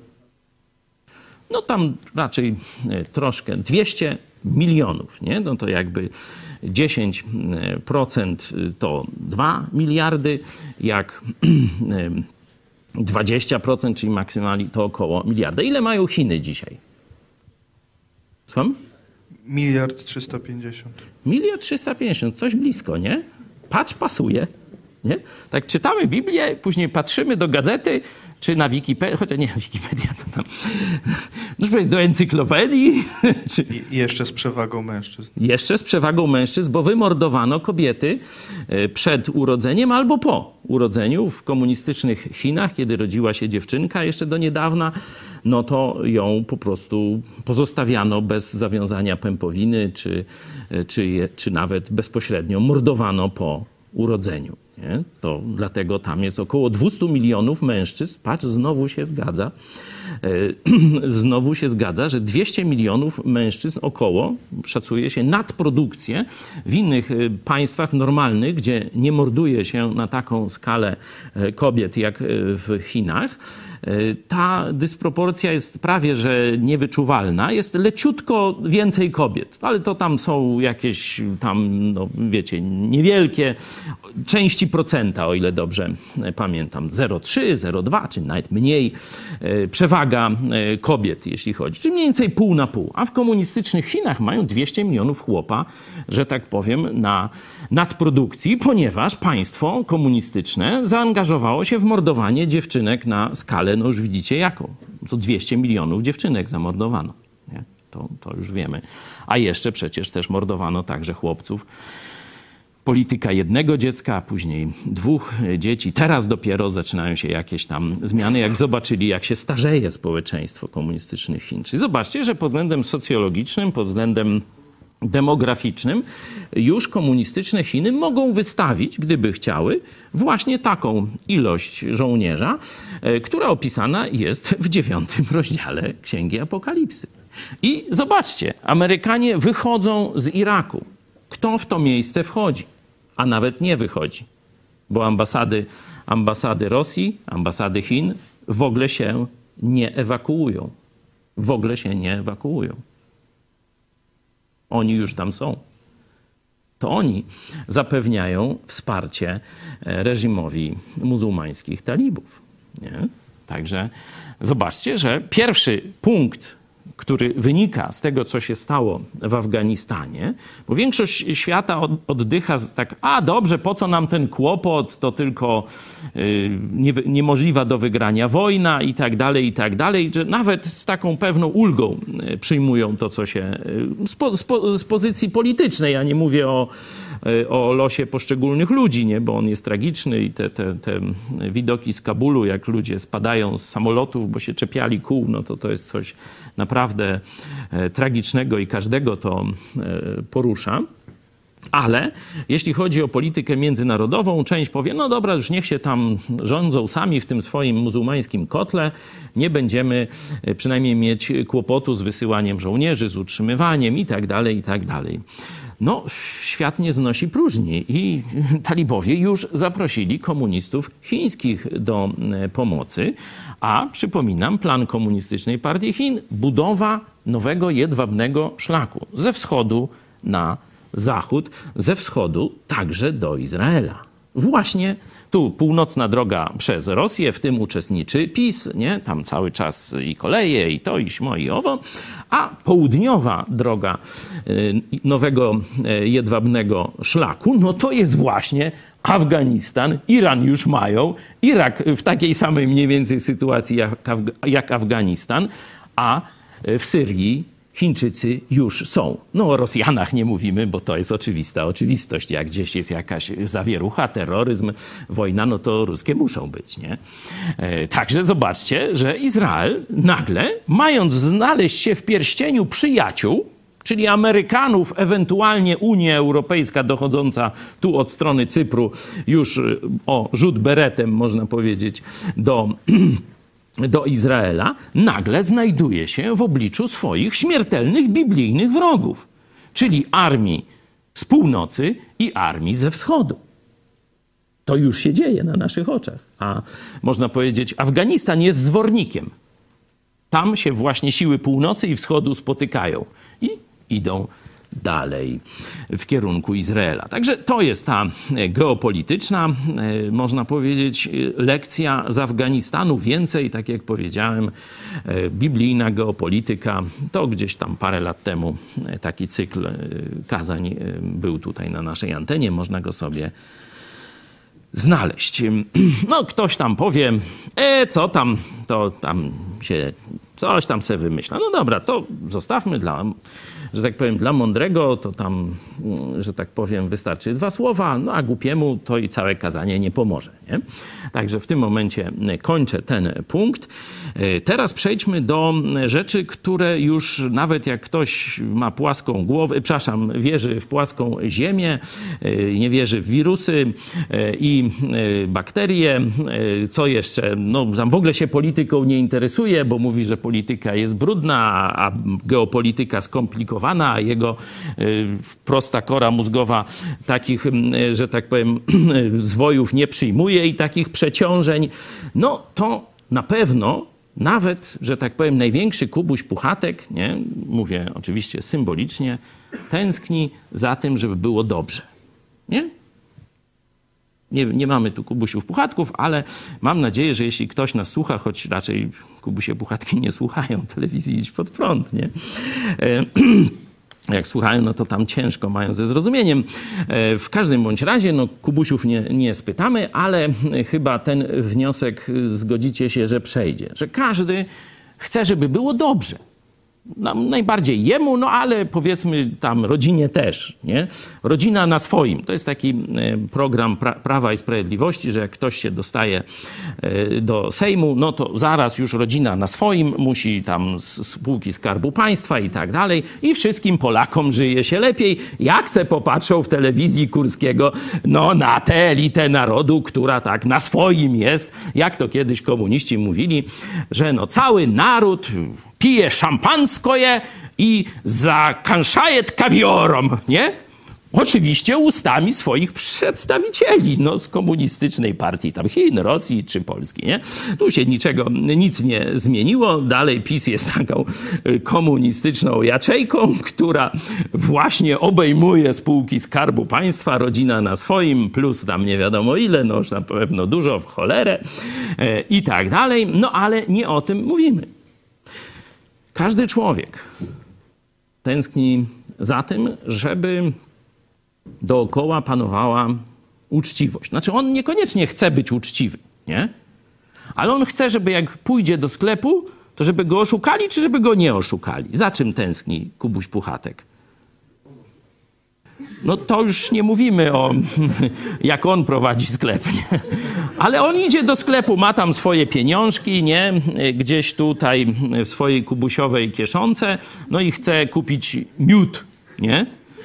A: No tam raczej troszkę, dwieście milionów, nie? No to jakby dziesięć procent to dwa miliardy, jak dwadzieścia procent, czyli maksymalnie to około miliarda. Ile mają Chiny dzisiaj? Słucham?
E: Miliard trzysta pięćdziesiąt.
A: Miliard trzysta pięćdziesiąt, coś blisko, nie? Patrz, pasuje. Nie? Tak czytamy Biblię, później patrzymy do gazety, czy na Wikipedię, chociaż nie, Wikipedia to tam, no, do encyklopedii. Czy...
E: I jeszcze z przewagą mężczyzn.
A: Jeszcze z przewagą mężczyzn, bo wymordowano kobiety przed urodzeniem albo po urodzeniu w komunistycznych Chinach, kiedy rodziła się dziewczynka jeszcze do niedawna, no to ją po prostu pozostawiano bez zawiązania pępowiny, czy, czy, czy nawet bezpośrednio mordowano po urodzeniu. Nie? To dlatego tam jest około dwieście milionów mężczyzn. Patrz, znowu się zgadza. Znowu się zgadza, że dwieście milionów mężczyzn około, szacuje się, nadprodukcję w innych państwach normalnych, gdzie nie morduje się na taką skalę kobiet jak w Chinach. Ta dysproporcja jest prawie że niewyczuwalna. Jest leciutko więcej kobiet, ale to tam są jakieś tam, no wiecie, niewielkie części procenta, o ile dobrze pamiętam. zero przecinek trzy, zero przecinek dwa, czy nawet mniej przewaga kobiet, jeśli chodzi. Czyli mniej więcej pół na pół. A w komunistycznych Chinach mają dwieście milionów chłopa, że tak powiem, na nadprodukcji, ponieważ państwo komunistyczne zaangażowało się w mordowanie dziewczynek na skalę, no już widzicie jaką. To dwieście milionów dziewczynek zamordowano. Nie? To, to już wiemy. A jeszcze przecież też mordowano także chłopców. Polityka jednego dziecka, a później dwóch dzieci. Teraz dopiero zaczynają się jakieś tam zmiany, jak zobaczyli, jak się starzeje społeczeństwo komunistycznych Chin. Czyli zobaczcie, że pod względem socjologicznym, pod względem demograficznym już komunistyczne Chiny mogą wystawić, gdyby chciały, właśnie taką ilość żołnierza, która opisana jest w dziewiątym rozdziale Księgi Apokalipsy. I zobaczcie, Amerykanie wychodzą z Iraku. Kto w to miejsce wchodzi? A nawet nie wychodzi, bo ambasady, ambasady Rosji, ambasady Chin w ogóle się nie ewakuują. W ogóle się nie ewakuują. Oni już tam są. To oni zapewniają wsparcie reżimowi muzułmańskich talibów. Nie? Także zobaczcie, że pierwszy punkt, który wynika z tego, co się stało w Afganistanie, bo większość świata oddycha tak, a dobrze, po co nam ten kłopot, to tylko y, nie, niemożliwa do wygrania wojna i tak dalej, i tak dalej, że nawet z taką pewną ulgą przyjmują to, co się z, po, z, po, z pozycji politycznej, ja nie mówię o, o losie poszczególnych ludzi, nie, bo on jest tragiczny i te, te, te widoki z Kabulu, jak ludzie spadają z samolotów, bo się czepiali kół, no to to jest coś naprawdę tragicznego i każdego to porusza. Ale jeśli chodzi o politykę międzynarodową, część powie, no dobra, już niech się tam rządzą sami w tym swoim muzułmańskim kotle, nie będziemy przynajmniej mieć kłopotu z wysyłaniem żołnierzy, z utrzymywaniem i tak dalej, i tak dalej. No, świat nie znosi próżni i talibowie już zaprosili komunistów chińskich do pomocy, a przypominam, plan Komunistycznej Partii Chin, budowa nowego jedwabnego szlaku ze wschodu na zachód, ze wschodu także do Izraela. Właśnie tu północna droga przez Rosję, w tym uczestniczy PiS, nie? Tam cały czas i koleje, i to, i śmo, i owo, a południowa droga y, nowego y, jedwabnego szlaku, no to jest właśnie Afganistan, Iran już mają, Irak w takiej samej mniej więcej sytuacji jak, Afga- jak Afganistan, a w Syrii Chińczycy już są. No o Rosjanach nie mówimy, bo to jest oczywista oczywistość. Jak gdzieś jest jakaś zawierucha, terroryzm, wojna, no to ruskie muszą być, nie? E, także zobaczcie, że Izrael nagle, mając znaleźć się w pierścieniu przyjaciół, czyli Amerykanów, ewentualnie Unia Europejska dochodząca tu od strony Cypru już o rzut beretem, można powiedzieć, do... do Izraela, nagle znajduje się w obliczu swoich śmiertelnych biblijnych wrogów, czyli armii z północy i armii ze wschodu. To już się dzieje na naszych oczach. A można powiedzieć, Afganistan jest zwornikiem. Tam się właśnie siły północy i wschodu spotykają i idą dalej w kierunku Izraela. Także to jest ta geopolityczna, można powiedzieć, lekcja z Afganistanu. Więcej, tak jak powiedziałem, biblijna geopolityka. To gdzieś tam parę lat temu taki cykl kazań był tutaj na naszej antenie. Można go sobie znaleźć. No, ktoś tam powie, e, co tam, to tam się coś tam se wymyśla. No dobra, to zostawmy dla, że tak powiem, dla mądrego, to tam, że tak powiem, wystarczy dwa słowa, no a głupiemu to i całe kazanie nie pomoże, nie? Także w tym momencie kończę ten punkt. Teraz przejdźmy do rzeczy, które już nawet jak ktoś ma płaską głowę, przepraszam, wierzy w płaską ziemię, nie wierzy w wirusy i bakterie, co jeszcze, no tam w ogóle się polityką nie interesuje, bo mówi, że polityka jest brudna, a geopolityka skomplikowana, a jego prosta kora mózgowa takich, że tak powiem, zwojów nie przyjmuje i takich przeciążeń, no to na pewno nawet, że tak powiem, największy Kubuś Puchatek, nie, mówię oczywiście symbolicznie, tęskni za tym, żeby było dobrze. Nie? Nie, nie mamy tu Kubusiów Puchatków, ale mam nadzieję, że jeśli ktoś nas słucha, choć raczej Kubusie Puchatki nie słuchają telewizji Idź Pod Prąd, nie? Jak słuchają, no to tam ciężko mają ze zrozumieniem. W każdym bądź razie, no Kubusiów nie, nie spytamy, ale chyba ten wniosek zgodzicie się, że przejdzie. Że każdy chce, żeby było dobrze. No, najbardziej jemu, no ale powiedzmy tam rodzinie też, nie? Rodzina na swoim. To jest taki program pra Prawa i Sprawiedliwości, że jak ktoś się dostaje do Sejmu, no to zaraz już rodzina na swoim, musi tam z spółki Skarbu Państwa i tak dalej i wszystkim Polakom żyje się lepiej. Jak se popatrzą w telewizji Kurskiego, no na tę elitę narodu, która tak na swoim jest, jak to kiedyś komuniści mówili, że no cały naród pije szampanskoje i zakanszaje kawiorom, nie? Oczywiście ustami swoich przedstawicieli, no z komunistycznej partii tam Chin, Rosji czy Polski, nie? Tu się niczego, nic nie zmieniło. Dalej PiS jest taką komunistyczną jaczejką, która właśnie obejmuje spółki Skarbu Państwa, rodzina na swoim, plus tam nie wiadomo ile, no już na pewno dużo, w cholerę e, i tak dalej. No ale nie o tym mówimy. Każdy człowiek tęskni za tym, żeby dookoła panowała uczciwość. Znaczy on niekoniecznie chce być uczciwy, nie? Ale on chce, żeby jak pójdzie do sklepu, to żeby go oszukali, czy żeby go nie oszukali. Za czym tęskni Kubuś Puchatek? No to już nie mówimy o jak on prowadzi sklep, nie? Ale on idzie do sklepu, ma tam swoje pieniążki, nie? Gdzieś tutaj w swojej kubusiowej kieszonce, no i chce kupić miód, nie?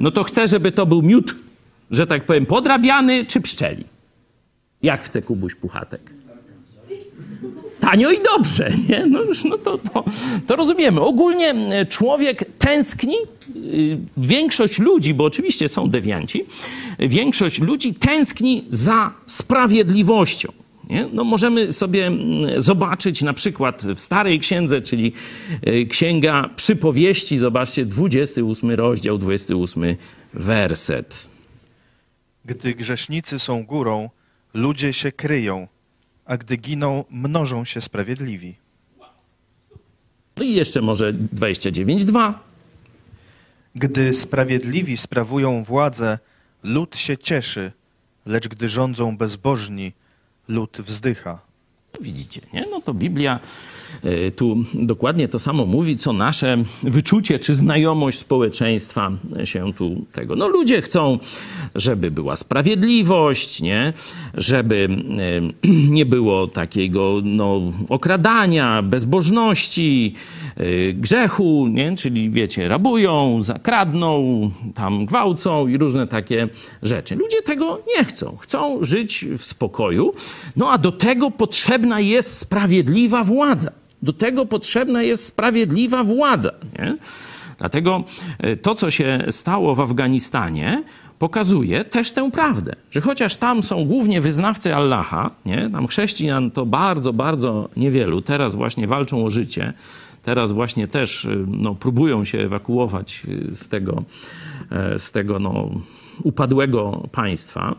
A: no to chce, żeby to był miód, że tak powiem, podrabiany czy pszczeli. Jak chce Kubuś Puchatek? Tanio i dobrze, nie? No już, no to, to, to rozumiemy. Ogólnie człowiek tęskni, większość ludzi, bo oczywiście są dewianci, większość ludzi tęskni za sprawiedliwością. Nie? No możemy sobie zobaczyć na przykład w Starej Księdze, czyli Księga Przypowieści, zobaczcie, dwudziesty ósmy rozdział, dwudziesty ósmy werset.
E: Gdy grzesznicy są górą, ludzie się kryją, a gdy giną, mnożą się sprawiedliwi.
A: No i jeszcze może dwadzieścia dziewięć dwa.
E: Gdy sprawiedliwi sprawują władzę, lud się cieszy, lecz gdy rządzą bezbożni, lud wzdycha.
A: Widzicie, nie? No to Biblia y, tu dokładnie to samo mówi, co nasze wyczucie czy znajomość społeczeństwa się tu tego. No ludzie chcą, żeby była sprawiedliwość, nie? Żeby y, nie było takiego no, okradania, bezbożności, y, grzechu, nie? Czyli wiecie, rabują, zakradną, tam gwałcą i różne takie rzeczy. Ludzie tego nie chcą. Chcą żyć w spokoju, no a do tego potrzebna jest sprawiedliwa władza. Do tego potrzebna jest sprawiedliwa władza. Nie? Dlatego to, co się stało w Afganistanie, pokazuje też tę prawdę, że chociaż tam są głównie wyznawcy Allaha, nie? Tam chrześcijan to bardzo, bardzo niewielu, teraz właśnie walczą o życie, teraz właśnie też no, próbują się ewakuować z tego, z tego no, upadłego państwa,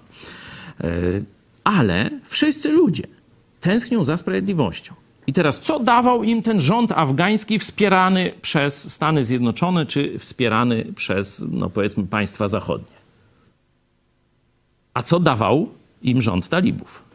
A: ale wszyscy ludzie tęsknią za sprawiedliwością. I teraz, co dawał im ten rząd afgański wspierany przez Stany Zjednoczone, czy wspierany przez, no powiedzmy, państwa zachodnie? A co dawał im rząd talibów?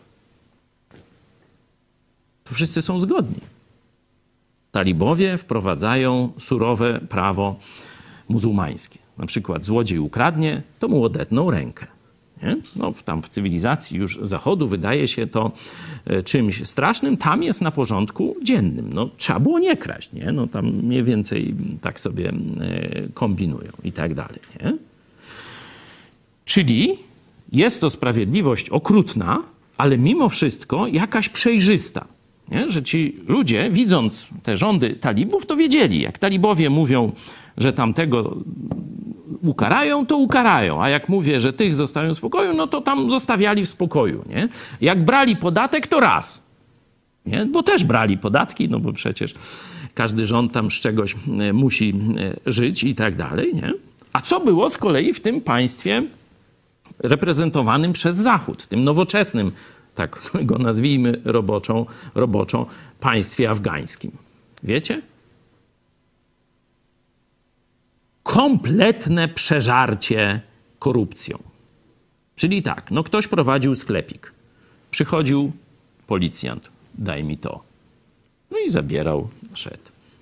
A: To wszyscy są zgodni. Talibowie wprowadzają surowe prawo muzułmańskie. Na przykład złodziej ukradnie, to mu odetną rękę. Nie? No, tam w cywilizacji już Zachodu wydaje się to czymś strasznym. Tam jest na porządku dziennym. No, trzeba było nie kraść. Nie? No, tam mniej więcej tak sobie kombinują i tak dalej. Nie? Czyli jest to sprawiedliwość okrutna, ale mimo wszystko jakaś przejrzysta. Nie? Że ci ludzie, widząc te rządy talibów, to wiedzieli. Jak talibowie mówią, że tamtego ukarają, to ukarają. A jak mówię, że tych zostawią w spokoju, no to tam zostawiali w spokoju. Nie? Jak brali podatek, to raz. Nie? Bo też brali podatki, no bo przecież każdy rząd tam z czegoś musi żyć i tak dalej. Nie? A co było z kolei w tym państwie reprezentowanym przez Zachód, tym nowoczesnym, tak go nazwijmy roboczą, roboczą państwie afgańskim? Wiecie? Kompletne przeżarcie korupcją. Czyli tak, no ktoś prowadził sklepik. Przychodził policjant, daj mi to. No i zabierał, szedł.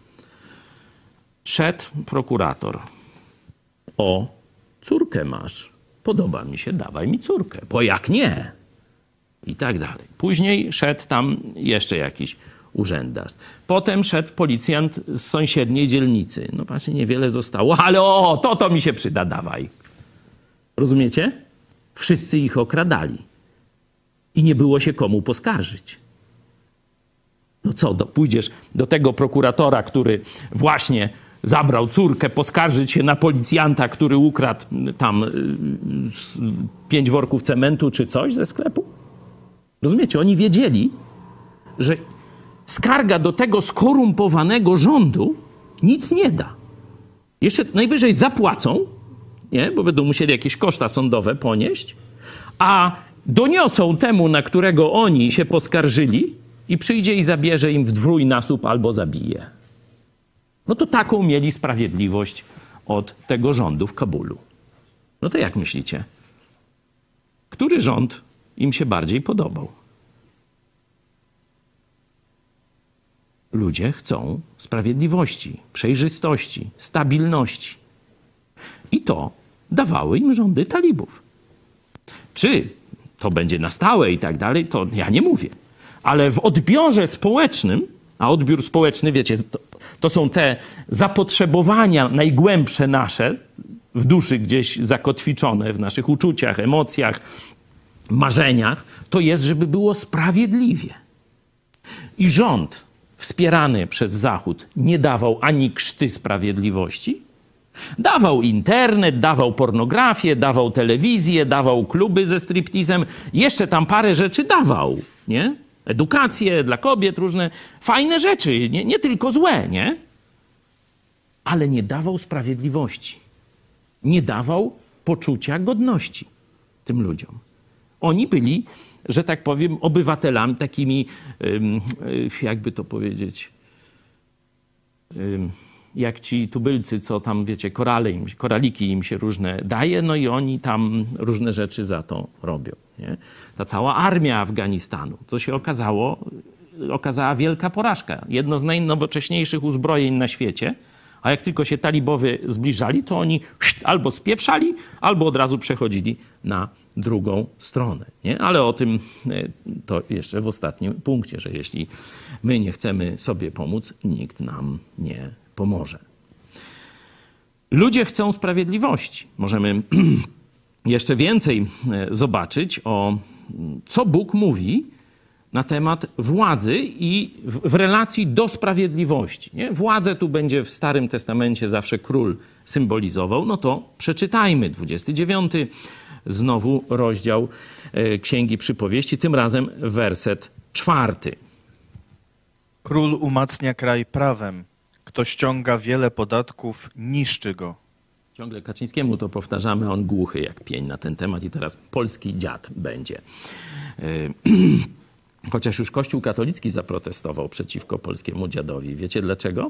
A: Szedł prokurator. O, córkę masz. Podoba mi się, dawaj mi córkę. Bo jak nie? I tak dalej. Później szedł tam jeszcze jakiś urzędarz. Potem szedł policjant z sąsiedniej dzielnicy. No patrzcie, niewiele zostało, ale o, to to mi się przyda, dawaj. Rozumiecie? Wszyscy ich okradali. I nie było się komu poskarżyć. No co, do, pójdziesz do tego prokuratora, który właśnie zabrał córkę, poskarżyć się na policjanta, który ukradł tam y, pięć worków cementu czy coś ze sklepu? Rozumiecie? Oni wiedzieli, że skarga do tego skorumpowanego rządu nic nie da. Jeszcze najwyżej zapłacą, nie? Bo będą musieli jakieś koszta sądowe ponieść, a doniosą temu, na którego oni się poskarżyli i przyjdzie i zabierze im w dwójnasób albo zabije. No to taką mieli sprawiedliwość od tego rządu w Kabulu. No to jak myślicie? Który rząd im się bardziej podobał? Ludzie chcą sprawiedliwości, przejrzystości, stabilności. I to dawały im rządy talibów. Czy to będzie na stałe i tak dalej, to ja nie mówię. Ale w odbiorze społecznym, a odbiór społeczny, wiecie, to, to są te zapotrzebowania najgłębsze nasze, w duszy gdzieś zakotwiczone, w naszych uczuciach, emocjach, marzeniach, to jest, żeby było sprawiedliwie. I rząd wspierany przez Zachód nie dawał ani krzty sprawiedliwości. Dawał internet, dawał pornografię, dawał telewizję, dawał kluby ze striptizem. Jeszcze tam parę rzeczy dawał, nie? Edukację dla kobiet, różne fajne rzeczy, nie, nie tylko złe, nie? Ale nie dawał sprawiedliwości. Nie dawał poczucia godności tym ludziom. Oni byli, że tak powiem, obywatelami takimi, jakby to powiedzieć, jak ci tubylcy, co tam, wiecie, korale im, koraliki im się różne daje, no i oni tam różne rzeczy za to robią. Nie? Ta cała armia Afganistanu, to się okazało, okazała wielka porażka. Jedno z najnowocześniejszych uzbrojeń na świecie, a jak tylko się talibowie zbliżali, to oni albo spieprzali, albo od razu przechodzili na drugą stronę. Nie? Ale o tym to jeszcze w ostatnim punkcie, że jeśli my nie chcemy sobie pomóc, nikt nam nie pomoże. Ludzie chcą sprawiedliwości. Możemy jeszcze więcej zobaczyć, o co Bóg mówi na temat władzy i w, w relacji do sprawiedliwości. Nie? Władzę tu będzie w Starym Testamencie zawsze król symbolizował. No to przeczytajmy dwudziesty dziewiąty znowu rozdział e, Księgi Przypowieści, tym razem werset czwarty.
E: Król umacnia kraj prawem. Kto ściąga wiele podatków, niszczy go.
A: Ciągle Kaczyńskiemu to powtarzamy, on głuchy jak pień na ten temat i teraz polski dziad będzie. Chociaż już Kościół katolicki zaprotestował przeciwko polskiemu dziadowi. Wiecie dlaczego?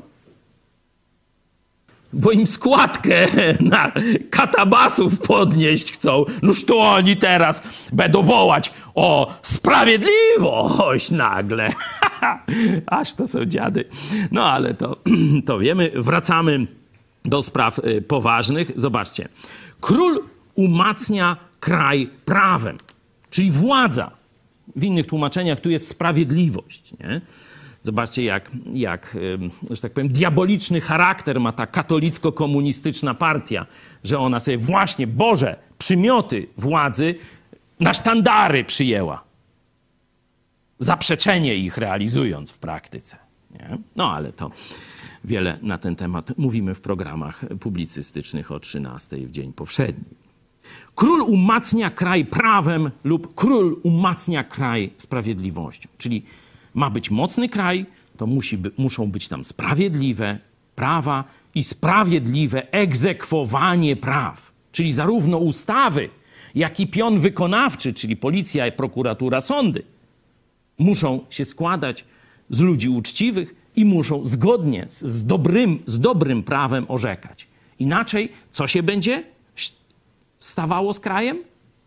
A: Bo im składkę na katabasów podnieść chcą. Noż to oni teraz będą wołać o sprawiedliwość nagle. Aż to są dziady. No ale to, to wiemy. Wracamy do spraw poważnych. Zobaczcie. Król umacnia kraj prawem, czyli władza. W innych tłumaczeniach tu jest sprawiedliwość, nie? Zobaczcie, jak, jak, że tak powiem, diaboliczny charakter ma ta katolicko-komunistyczna partia, że ona sobie właśnie Boże przymioty władzy na sztandary przyjęła. Zaprzeczenie ich realizując w praktyce. Nie? No ale to wiele na ten temat mówimy w programach publicystycznych o trzynastej w dzień powszedni. Król umacnia kraj prawem lub król umacnia kraj sprawiedliwością. Czyli ma być mocny kraj, to musi by, muszą być tam sprawiedliwe prawa i sprawiedliwe egzekwowanie praw. Czyli zarówno ustawy, jak i pion wykonawczy, czyli policja, prokuratura, sądy, muszą się składać z ludzi uczciwych i muszą zgodnie z, z, dobrym, z dobrym prawem orzekać. Inaczej co się będzie stawało z krajem?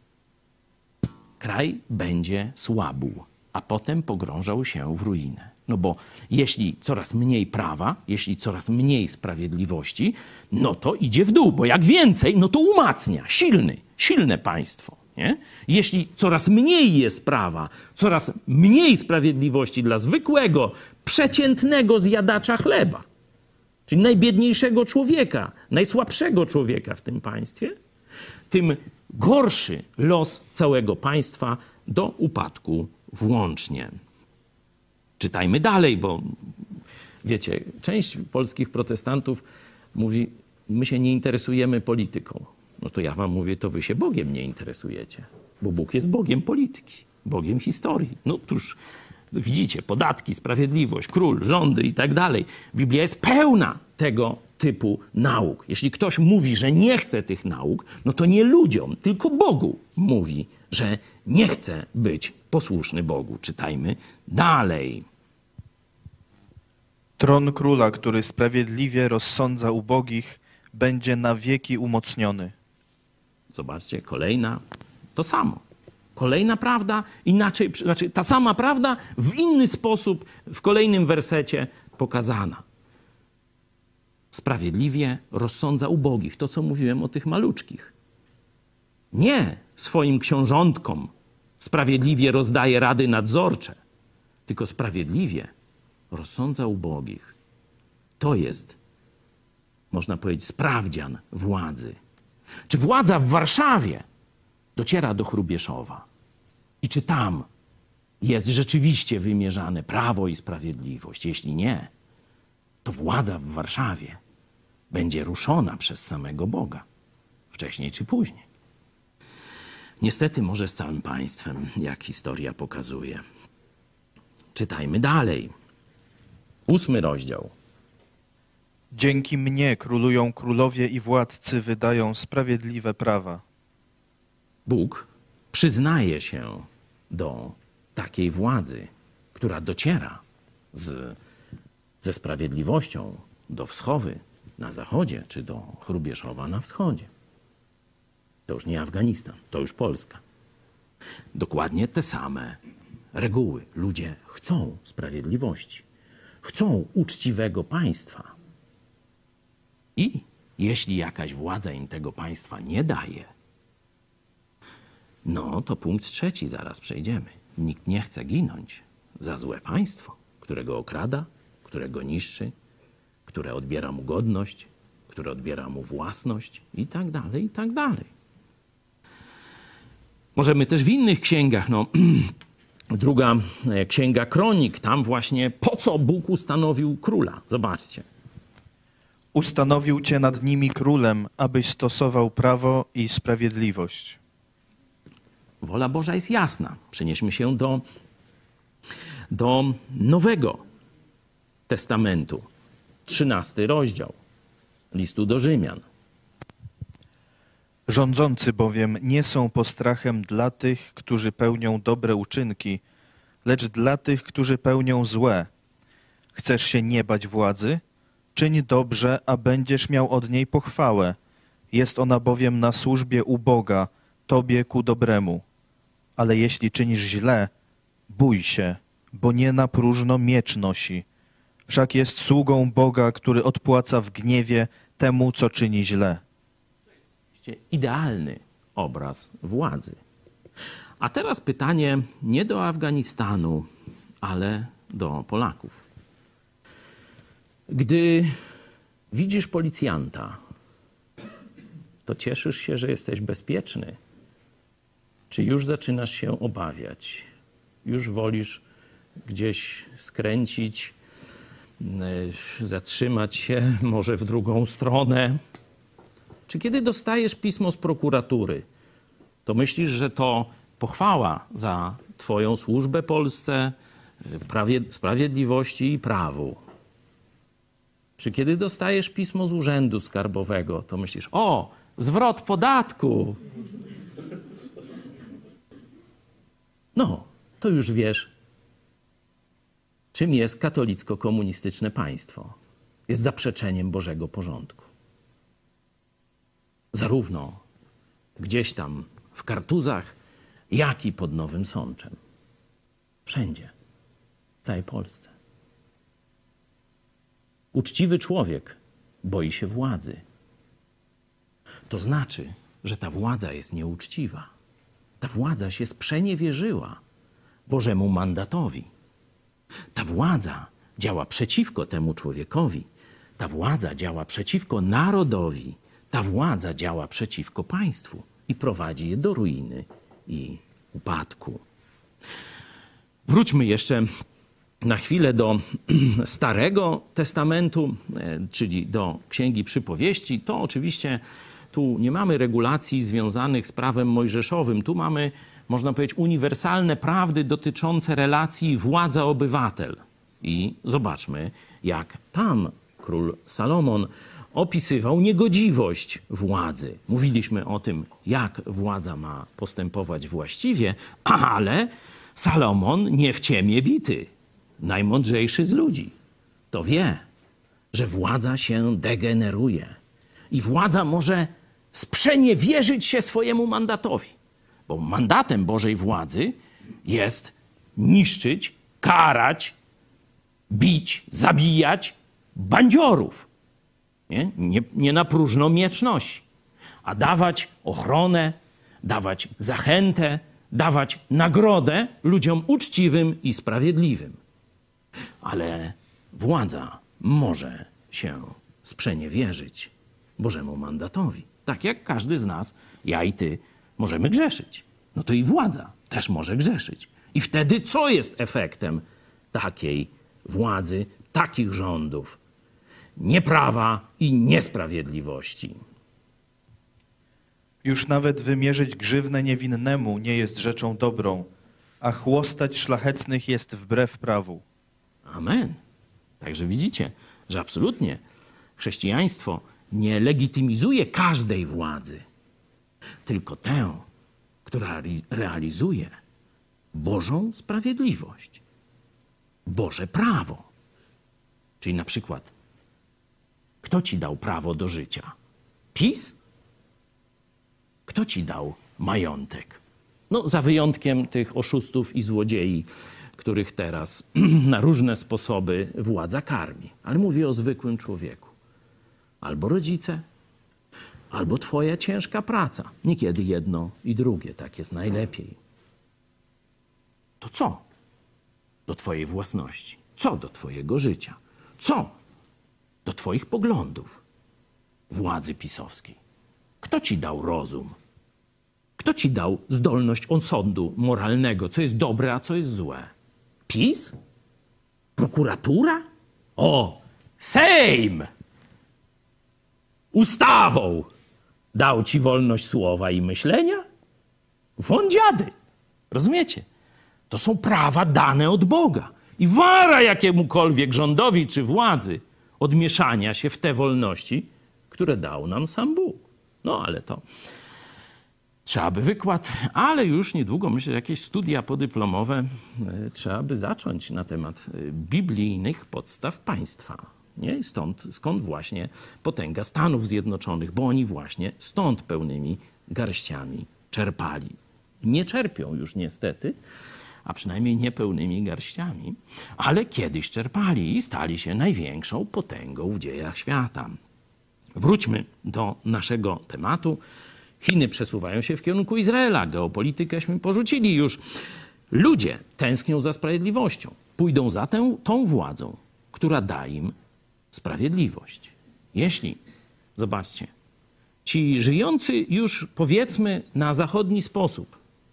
A: Kraj będzie słabł, a potem pogrążał się w ruinę. No bo jeśli coraz mniej prawa, jeśli coraz mniej sprawiedliwości, no to idzie w dół, bo jak więcej, no to umacnia. Silny, silne państwo. Nie? Jeśli coraz mniej jest prawa, coraz mniej sprawiedliwości dla zwykłego, przeciętnego zjadacza chleba, czyli najbiedniejszego człowieka, najsłabszego człowieka w tym państwie, tym gorszy los całego państwa do upadku włącznie. Czytajmy dalej, bo wiecie, część polskich protestantów mówi, my się nie interesujemy polityką. No to ja wam mówię, to wy się Bogiem nie interesujecie, bo Bóg jest Bogiem polityki, Bogiem historii. No cóż, widzicie, podatki, sprawiedliwość, król, rządy i tak dalej. Biblia jest pełna tego typu nauk. Jeśli ktoś mówi, że nie chce tych nauk, no to nie ludziom, tylko Bogu mówi, że nie chce być posłuszny Bogu. Czytajmy dalej.
E: Tron króla, który sprawiedliwie rozsądza ubogich, będzie na wieki umocniony.
A: Zobaczcie, kolejna, to samo. Kolejna prawda, inaczej, znaczy ta sama prawda w inny sposób w kolejnym wersecie pokazana. Sprawiedliwie rozsądza ubogich. To, co mówiłem o tych maluczkich. Nie swoim książątkom sprawiedliwie rozdaje rady nadzorcze, tylko sprawiedliwie rozsądza ubogich. To jest, można powiedzieć, sprawdzian władzy. Czy władza w Warszawie dociera do Hrubieszowa? I czy tam jest rzeczywiście wymierzane prawo i sprawiedliwość? Jeśli nie, to władza w Warszawie będzie ruszona przez samego Boga, wcześniej czy później. Niestety może z całym państwem, jak historia pokazuje. Czytajmy dalej. Ósmy rozdział.
E: Dzięki mnie królują królowie i władcy wydają sprawiedliwe prawa.
A: Bóg przyznaje się do takiej władzy, która dociera z, ze sprawiedliwością do Wschowy na zachodzie, czy do Hrubieszowa na wschodzie. To już nie Afganistan, to już Polska. Dokładnie te same reguły. Ludzie chcą sprawiedliwości, chcą uczciwego państwa. I jeśli jakaś władza im tego państwa nie daje, no to punkt trzeci zaraz przejdziemy. Nikt nie chce ginąć za złe państwo, którego okrada, którego niszczy, które odbiera mu godność, które odbiera mu własność i tak dalej, i tak dalej. Możemy też w innych księgach, no druga księga Kronik, tam właśnie po co Bóg ustanowił króla. Zobaczcie.
E: Ustanowił cię nad nimi królem, abyś stosował prawo i sprawiedliwość.
A: Wola Boża jest jasna. Przenieśmy się do, do Nowego Testamentu. Trzynasty rozdział listu do Rzymian.
E: Rządzący bowiem nie są postrachem dla tych, którzy pełnią dobre uczynki, lecz dla tych, którzy pełnią złe. Chcesz się nie bać władzy? Czyń dobrze, a będziesz miał od niej pochwałę. Jest ona bowiem na służbie u Boga, tobie ku dobremu. Ale jeśli czynisz źle, bój się, bo nie na próżno miecz nosi. Wszak jest sługą Boga, który odpłaca w gniewie temu, co czyni źle.
A: Idealny obraz władzy. A teraz pytanie nie do Afganistanu, ale do Polaków. Gdy widzisz policjanta, to cieszysz się, że jesteś bezpieczny? Czy już zaczynasz się obawiać? Już wolisz gdzieś skręcić, zatrzymać się, może w drugą stronę? Czy kiedy dostajesz pismo z prokuratury, to myślisz, że to pochwała za twoją służbę Polsce, prawie, sprawiedliwości i prawu? Czy kiedy dostajesz pismo z urzędu skarbowego, to myślisz, o, zwrot podatku. No, to już wiesz, czym jest katolicko-komunistyczne państwo. Jest zaprzeczeniem Bożego porządku. Zarówno gdzieś tam w Kartuzach, jak i pod Nowym Sączem. Wszędzie, w całej Polsce. Uczciwy człowiek boi się władzy. To znaczy, że ta władza jest nieuczciwa. Ta władza się sprzeniewierzyła Bożemu mandatowi. Ta władza działa przeciwko temu człowiekowi. Ta władza działa przeciwko narodowi. Ta władza działa przeciwko państwu i prowadzi je do ruiny i upadku. Wróćmy jeszcze na chwilę do Starego Testamentu, czyli do Księgi Przypowieści. To oczywiście tu nie mamy regulacji związanych z prawem mojżeszowym. Tu mamy, można powiedzieć, uniwersalne prawdy dotyczące relacji władza-obywatel. I zobaczmy, jak tam król Salomon opisywał niegodziwość władzy. Mówiliśmy o tym, jak władza ma postępować właściwie, ale Salomon nie w ciemię bity, najmądrzejszy z ludzi, to wie, że władza się degeneruje i władza może sprzeniewierzyć się swojemu mandatowi, bo mandatem Bożej władzy jest niszczyć, karać, bić, zabijać bandziorów. Nie, nie, nie na próżno miecz nosi, a dawać ochronę, dawać zachętę, dawać nagrodę ludziom uczciwym i sprawiedliwym. Ale władza może się sprzeniewierzyć Bożemu mandatowi. Tak jak każdy z nas, ja i ty, możemy grzeszyć. No to i władza też może grzeszyć. I wtedy co jest efektem takiej władzy, takich rządów? Nieprawa i niesprawiedliwości.
E: Już nawet wymierzyć grzywnę niewinnemu nie jest rzeczą dobrą, a chłostać szlachetnych jest wbrew prawu.
A: Amen. Także widzicie, że absolutnie chrześcijaństwo nie legitymizuje każdej władzy, tylko tę, która realizuje Bożą sprawiedliwość, Boże prawo. Czyli na przykład, kto ci dał prawo do życia? PiS? Kto ci dał majątek? No, za wyjątkiem tych oszustów i złodziei, których teraz na różne sposoby władza karmi. Ale mówię o zwykłym człowieku. Albo rodzice, albo twoja ciężka praca. Niekiedy jedno i drugie, tak jest najlepiej. To co do twojej własności? Co do twojego życia? Co do twoich poglądów władzy pisowskiej? Kto ci dał rozum? Kto ci dał zdolność osądu moralnego, co jest dobre, a co jest złe? PiS? Prokuratura? O, Sejm! Ustawą dał ci wolność słowa i myślenia? Won dziady. Rozumiecie? To są prawa dane od Boga. I wara jakiemukolwiek rządowi czy władzy od mieszania się w te wolności, które dał nam sam Bóg. No ale to trzeba by wykład, ale już niedługo, myślę, jakieś studia podyplomowe y, trzeba by zacząć na temat y, biblijnych podstaw państwa. Nie? I stąd, skąd właśnie potęga Stanów Zjednoczonych, bo oni właśnie stąd pełnymi garściami czerpali. Nie czerpią już niestety, a przynajmniej nie pełnymi garściami, ale kiedyś czerpali i stali się największą potęgą w dziejach świata. Wróćmy do naszego tematu. Chiny przesuwają się w kierunku Izraela. Geopolitykeśmy porzucili już. Ludzie tęsknią za sprawiedliwością. Pójdą za tę, tą władzą, która da im sprawiedliwość. Jeśli, zobaczcie, ci żyjący już powiedzmy na zachodni sposób,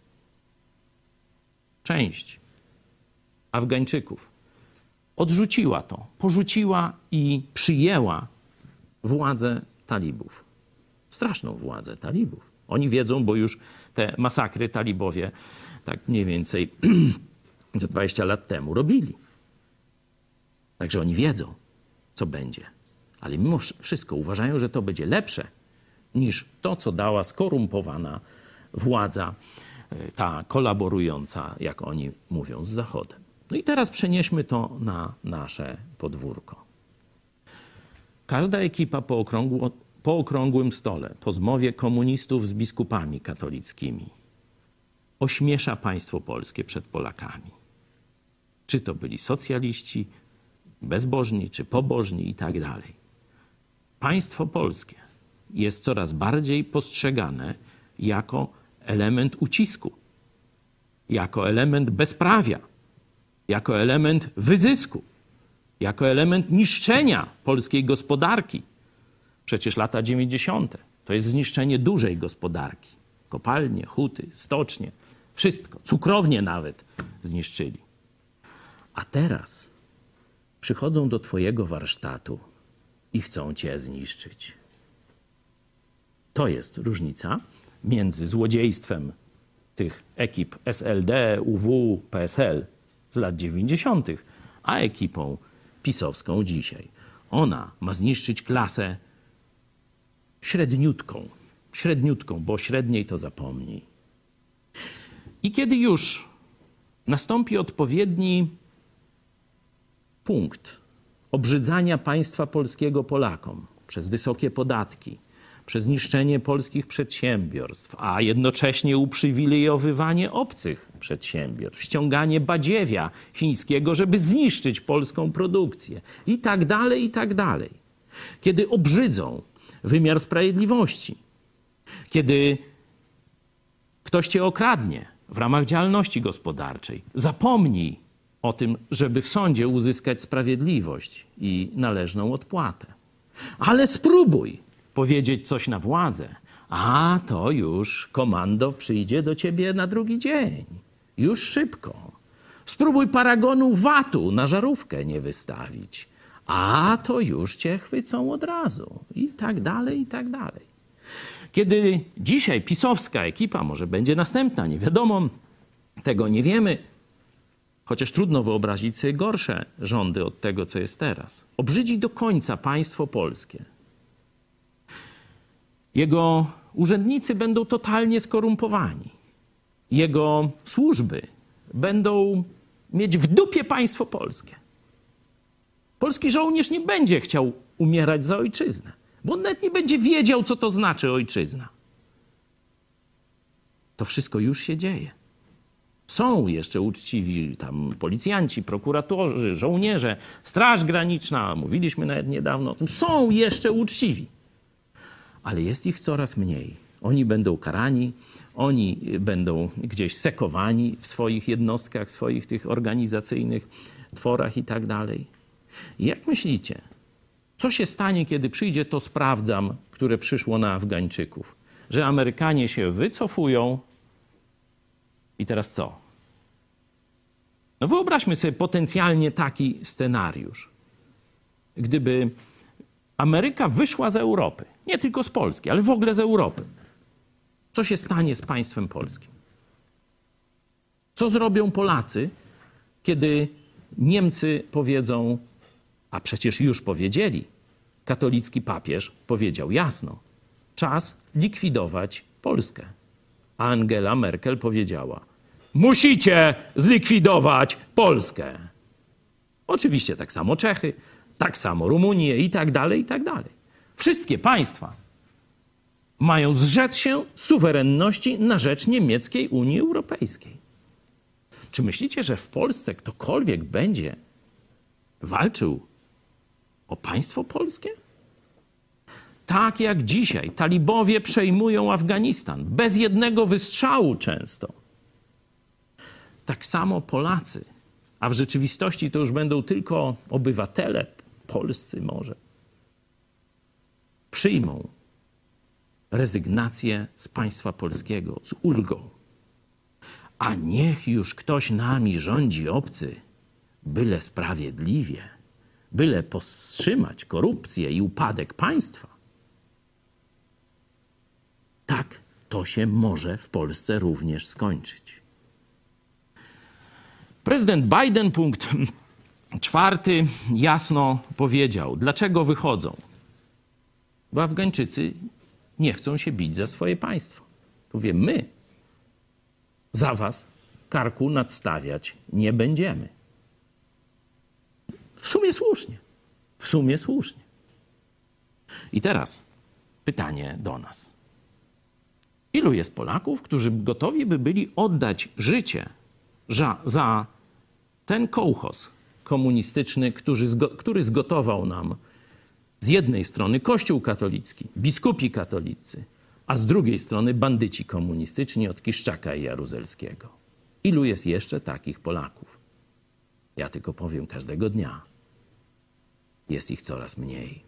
A: część Afgańczyków odrzuciła to, porzuciła i przyjęła władzę talibów. Straszną władzę talibów. Oni wiedzą, bo już te masakry talibowie tak mniej więcej za dwadzieścia lat temu robili. Także oni wiedzą, co będzie. Ale mimo wszystko uważają, że to będzie lepsze niż to, co dała skorumpowana władza, ta kolaborująca, jak oni mówią, z Zachodem. No i teraz przenieśmy to na nasze podwórko. Każda ekipa po, okrągło, po okrągłym stole, po zmowie komunistów z biskupami katolickimi, ośmiesza państwo polskie przed Polakami. Czy to byli socjaliści, bezbożni, czy pobożni i tak dalej. Państwo polskie jest coraz bardziej postrzegane jako element ucisku, jako element bezprawia, jako element wyzysku, jako element niszczenia polskiej gospodarki. Przecież lata dziewięćdziesiąte to jest zniszczenie dużej gospodarki. Kopalnie, huty, stocznie, wszystko. Cukrownie nawet zniszczyli. A teraz przychodzą do twojego warsztatu i chcą cię zniszczyć. To jest różnica między złodziejstwem tych ekip S L D, U W, P S L z lat dziewięćdziesiątych, a ekipą pisowską dzisiaj. Ona ma zniszczyć klasę średniutką, średniutką, bo średniej to zapomnij. I kiedy już nastąpi odpowiedni punkt obrzydzania państwa polskiego Polakom przez wysokie podatki, przez niszczenie polskich przedsiębiorstw, a jednocześnie uprzywilejowywanie obcych przedsiębiorstw, ściąganie badziewia chińskiego, żeby zniszczyć polską produkcję i tak dalej, i tak dalej. Kiedy obrzydzą wymiar sprawiedliwości, kiedy ktoś cię okradnie w ramach działalności gospodarczej, zapomnij o tym, żeby w sądzie uzyskać sprawiedliwość i należną odpłatę. Ale spróbuj powiedzieć coś na władzę, A to już komando przyjdzie do ciebie na drugi dzień. Już szybko. Spróbuj paragonu watu na żarówkę nie wystawić. A to już cię chwycą od razu. I tak dalej, i tak dalej. Kiedy dzisiaj pisowska ekipa, może będzie następna, nie wiadomo, tego nie wiemy, chociaż trudno wyobrazić sobie gorsze rządy od tego, co jest teraz. Obrzydzi do końca państwo polskie. Jego urzędnicy będą totalnie skorumpowani. Jego służby będą mieć w dupie państwo polskie. Polski żołnierz nie będzie chciał umierać za ojczyznę, bo on nawet nie będzie wiedział, co to znaczy ojczyzna. To wszystko już się dzieje. Są jeszcze uczciwi tam policjanci, prokuratorzy, żołnierze, Straż Graniczna, mówiliśmy nawet niedawno o tym. Są jeszcze uczciwi, ale jest ich coraz mniej. Oni będą karani, oni będą gdzieś sekowani w swoich jednostkach, w swoich tych organizacyjnych tworach i tak dalej. Jak myślicie, co się stanie, kiedy przyjdzie to sprawdzam, które przyszło na Afgańczyków? Że Amerykanie się wycofują i teraz co? No wyobraźmy sobie potencjalnie taki scenariusz. Gdyby Ameryka wyszła z Europy, nie tylko z Polski, ale w ogóle z Europy, co się stanie z państwem polskim? Co zrobią Polacy, kiedy Niemcy powiedzą, a przecież już powiedzieli, katolicki papież powiedział jasno, czas likwidować Polskę. A Angela Merkel powiedziała, musicie zlikwidować Polskę. Oczywiście tak samo Czechy, tak samo Rumunię i tak dalej, i tak dalej. Wszystkie państwa mają zrzec się suwerenności na rzecz niemieckiej Unii Europejskiej. Czy myślicie, że w Polsce ktokolwiek będzie walczył o państwo polskie? Tak jak dzisiaj talibowie przejmują Afganistan, bez jednego wystrzału często. Tak samo Polacy, a w rzeczywistości to już będą tylko obywatele polscy może, przyjmą rezygnację z państwa polskiego, z ulgą. A niech już ktoś nami rządzi obcy, byle sprawiedliwie, byle powstrzymać korupcję i upadek państwa. Tak to się może w Polsce również skończyć. Prezydent Biden, punkt czwarty, jasno powiedział, dlaczego wychodzą. Bo Afgańczycy nie chcą się bić za swoje państwo. To wiem, my za was karku nadstawiać nie będziemy. W sumie słusznie. W sumie słusznie. I teraz pytanie do nas. Ilu jest Polaków, którzy gotowi by byli oddać życie za, za ten kołchoz komunistyczny, który, który zgotował nam z jednej strony Kościół katolicki, biskupi katolicy, a z drugiej strony bandyci komunistyczni od Kiszczaka i Jaruzelskiego. Ilu jest jeszcze takich Polaków? Ja tylko powiem, każdego dnia jest ich coraz mniej.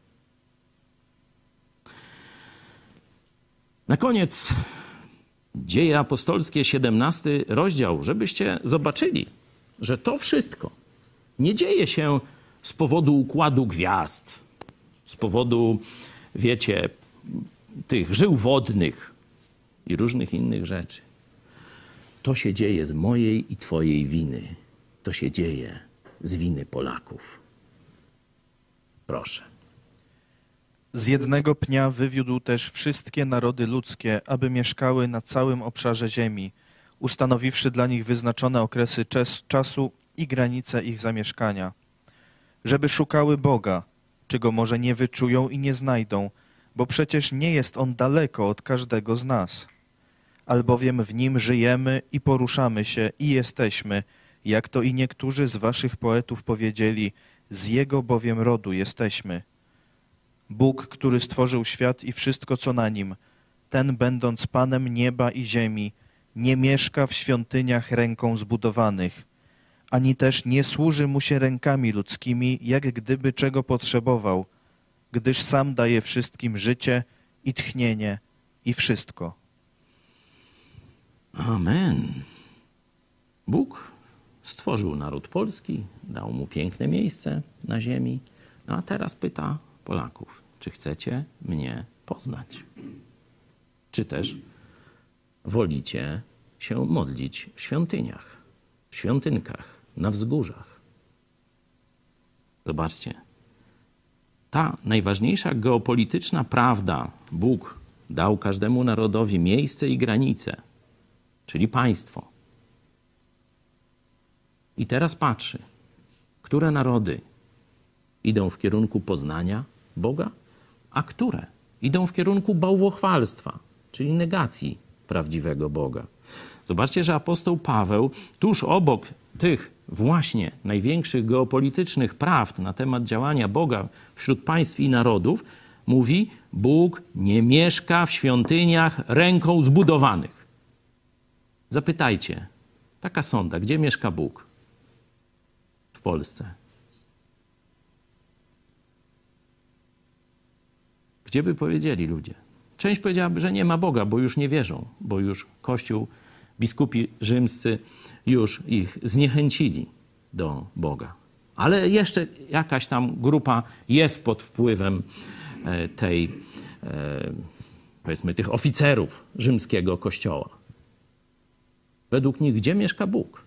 A: Na koniec Dzieje apostolskie, siedemnasty rozdział, żebyście zobaczyli, że to wszystko nie dzieje się z powodu układu gwiazd, z powodu, wiecie, tych żył wodnych i różnych innych rzeczy. To się dzieje z mojej i twojej winy. To się dzieje z winy Polaków. Proszę.
E: Z jednego pnia wywiódł też wszystkie narody ludzkie, aby mieszkały na całym obszarze ziemi, ustanowiwszy dla nich wyznaczone okresy czas, czasu i granice ich zamieszkania, żeby szukały Boga, czego może nie wyczują i nie znajdą, bo przecież nie jest On daleko od każdego z nas. Albowiem w Nim żyjemy i poruszamy się i jesteśmy, jak to i niektórzy z waszych poetów powiedzieli, z Jego bowiem rodu jesteśmy. Bóg, który stworzył świat i wszystko, co na nim, ten, będąc Panem nieba i ziemi, nie mieszka w świątyniach ręką zbudowanych, ani też nie służy mu się rękami ludzkimi, jak gdyby czego potrzebował, gdyż sam daje wszystkim życie i tchnienie i wszystko.
A: Amen. Bóg stworzył naród polski, dał mu piękne miejsce na ziemi, no a teraz pyta Polaków, czy chcecie mnie poznać? Czy też wolicie się modlić w świątyniach, w świątynkach, na wzgórzach? Zobaczcie, ta najważniejsza geopolityczna prawda, Bóg dał każdemu narodowi miejsce i granice, czyli państwo. I teraz patrzy, które narody idą w kierunku poznania Boga, a które idą w kierunku bałwochwalstwa, czyli negacji prawdziwego Boga. Zobaczcie, że apostoł Paweł tuż obok tych właśnie największych geopolitycznych prawd na temat działania Boga wśród państw i narodów mówi: Bóg nie mieszka w świątyniach ręką zbudowanych. Zapytajcie, taka sonda, gdzie mieszka Bóg? W Polsce. Gdzie by powiedzieli ludzie? Część powiedziałaby, że nie ma Boga, bo już nie wierzą, bo już Kościół, biskupi rzymscy już ich zniechęcili do Boga. Ale jeszcze jakaś tam grupa jest pod wpływem tej, powiedzmy, tych oficerów rzymskiego kościoła. Według nich gdzie mieszka Bóg?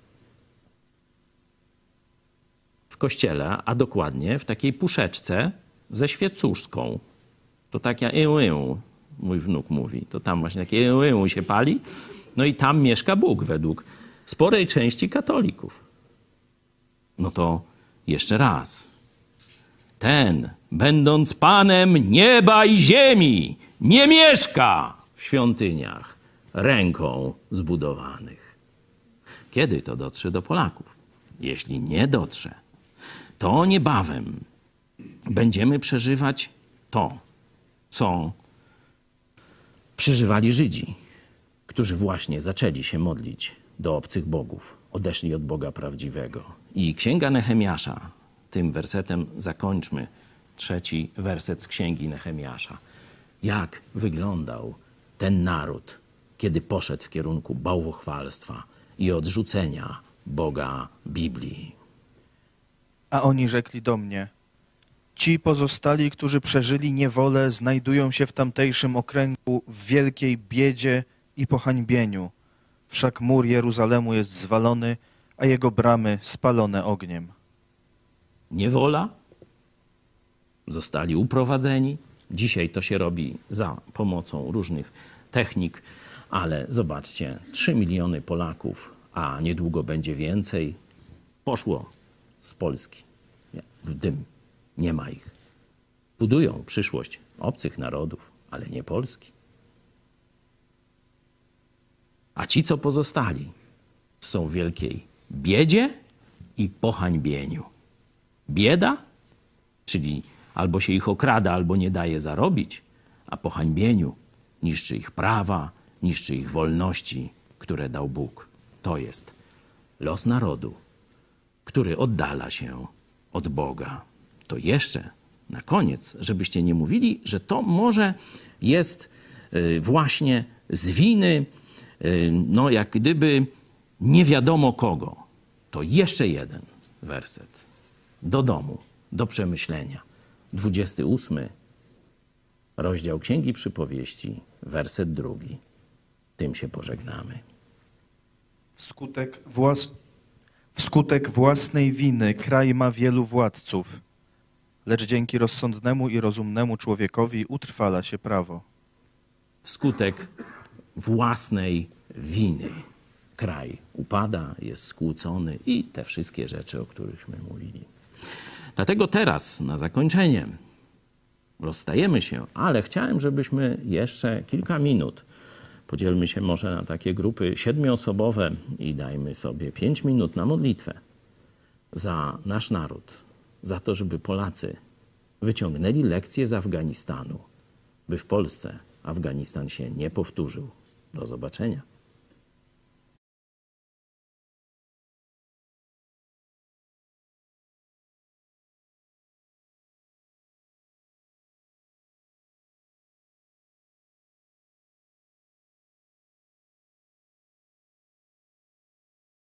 A: W kościele, a dokładnie w takiej puszeczce ze świecuszką. To taka ełę, mój wnuk mówi. To tam właśnie takie ełę się pali. No i tam mieszka Bóg według sporej części katolików. No to jeszcze raz. Ten, będąc Panem nieba i ziemi, nie mieszka w świątyniach ręką zbudowanych. Kiedy to dotrze do Polaków? Jeśli nie dotrze, to niebawem będziemy przeżywać to, co przeżywali Żydzi, którzy właśnie zaczęli się modlić do obcych bogów, odeszli od Boga prawdziwego. I Księga Nehemiasza, tym wersetem zakończmy, trzeci werset z Księgi Nehemiasza. Jak wyglądał ten naród, kiedy poszedł w kierunku bałwochwalstwa i odrzucenia Boga Biblii.
E: A oni rzekli do mnie: ci pozostali, którzy przeżyli niewolę, znajdują się w tamtejszym okręgu w wielkiej biedzie i pohańbieniu. Wszak mur Jeruzalemu jest zwalony, a jego bramy spalone ogniem.
A: Niewola, zostali uprowadzeni. Dzisiaj to się robi za pomocą różnych technik, ale zobaczcie, trzy miliony Polaków, a niedługo będzie więcej, poszło z Polski w dym. Nie ma ich. Budują przyszłość obcych narodów, ale nie Polski. A ci, co pozostali, są w wielkiej biedzie i pohańbieniu. Bieda, czyli albo się ich okrada, albo nie daje zarobić, a pohańbieniu niszczy ich prawa, niszczy ich wolności, które dał Bóg. To jest los narodu, który oddala się od Boga. To jeszcze na koniec, żebyście nie mówili, że to może jest właśnie z winy, no jak gdyby nie wiadomo kogo. To jeszcze jeden werset do domu, do przemyślenia. dwudziesty ósmy rozdział Księgi Przypowieści, werset drugi. Tym się pożegnamy.
E: Wskutek, włas... Wskutek własnej winy kraj ma wielu władców, lecz dzięki rozsądnemu i rozumnemu człowiekowi utrwala się prawo.
A: Wskutek własnej winy kraj upada, jest skłócony i te wszystkie rzeczy, o którychśmy mówili. Dlatego teraz, na zakończenie, rozstajemy się, ale chciałem, żebyśmy jeszcze kilka minut, podzielmy się może na takie grupy siedmioosobowe i dajmy sobie pięć minut na modlitwę za nasz naród, za to, żeby Polacy wyciągnęli lekcje z Afganistanu, by w Polsce Afganistan się nie powtórzył. Do zobaczenia.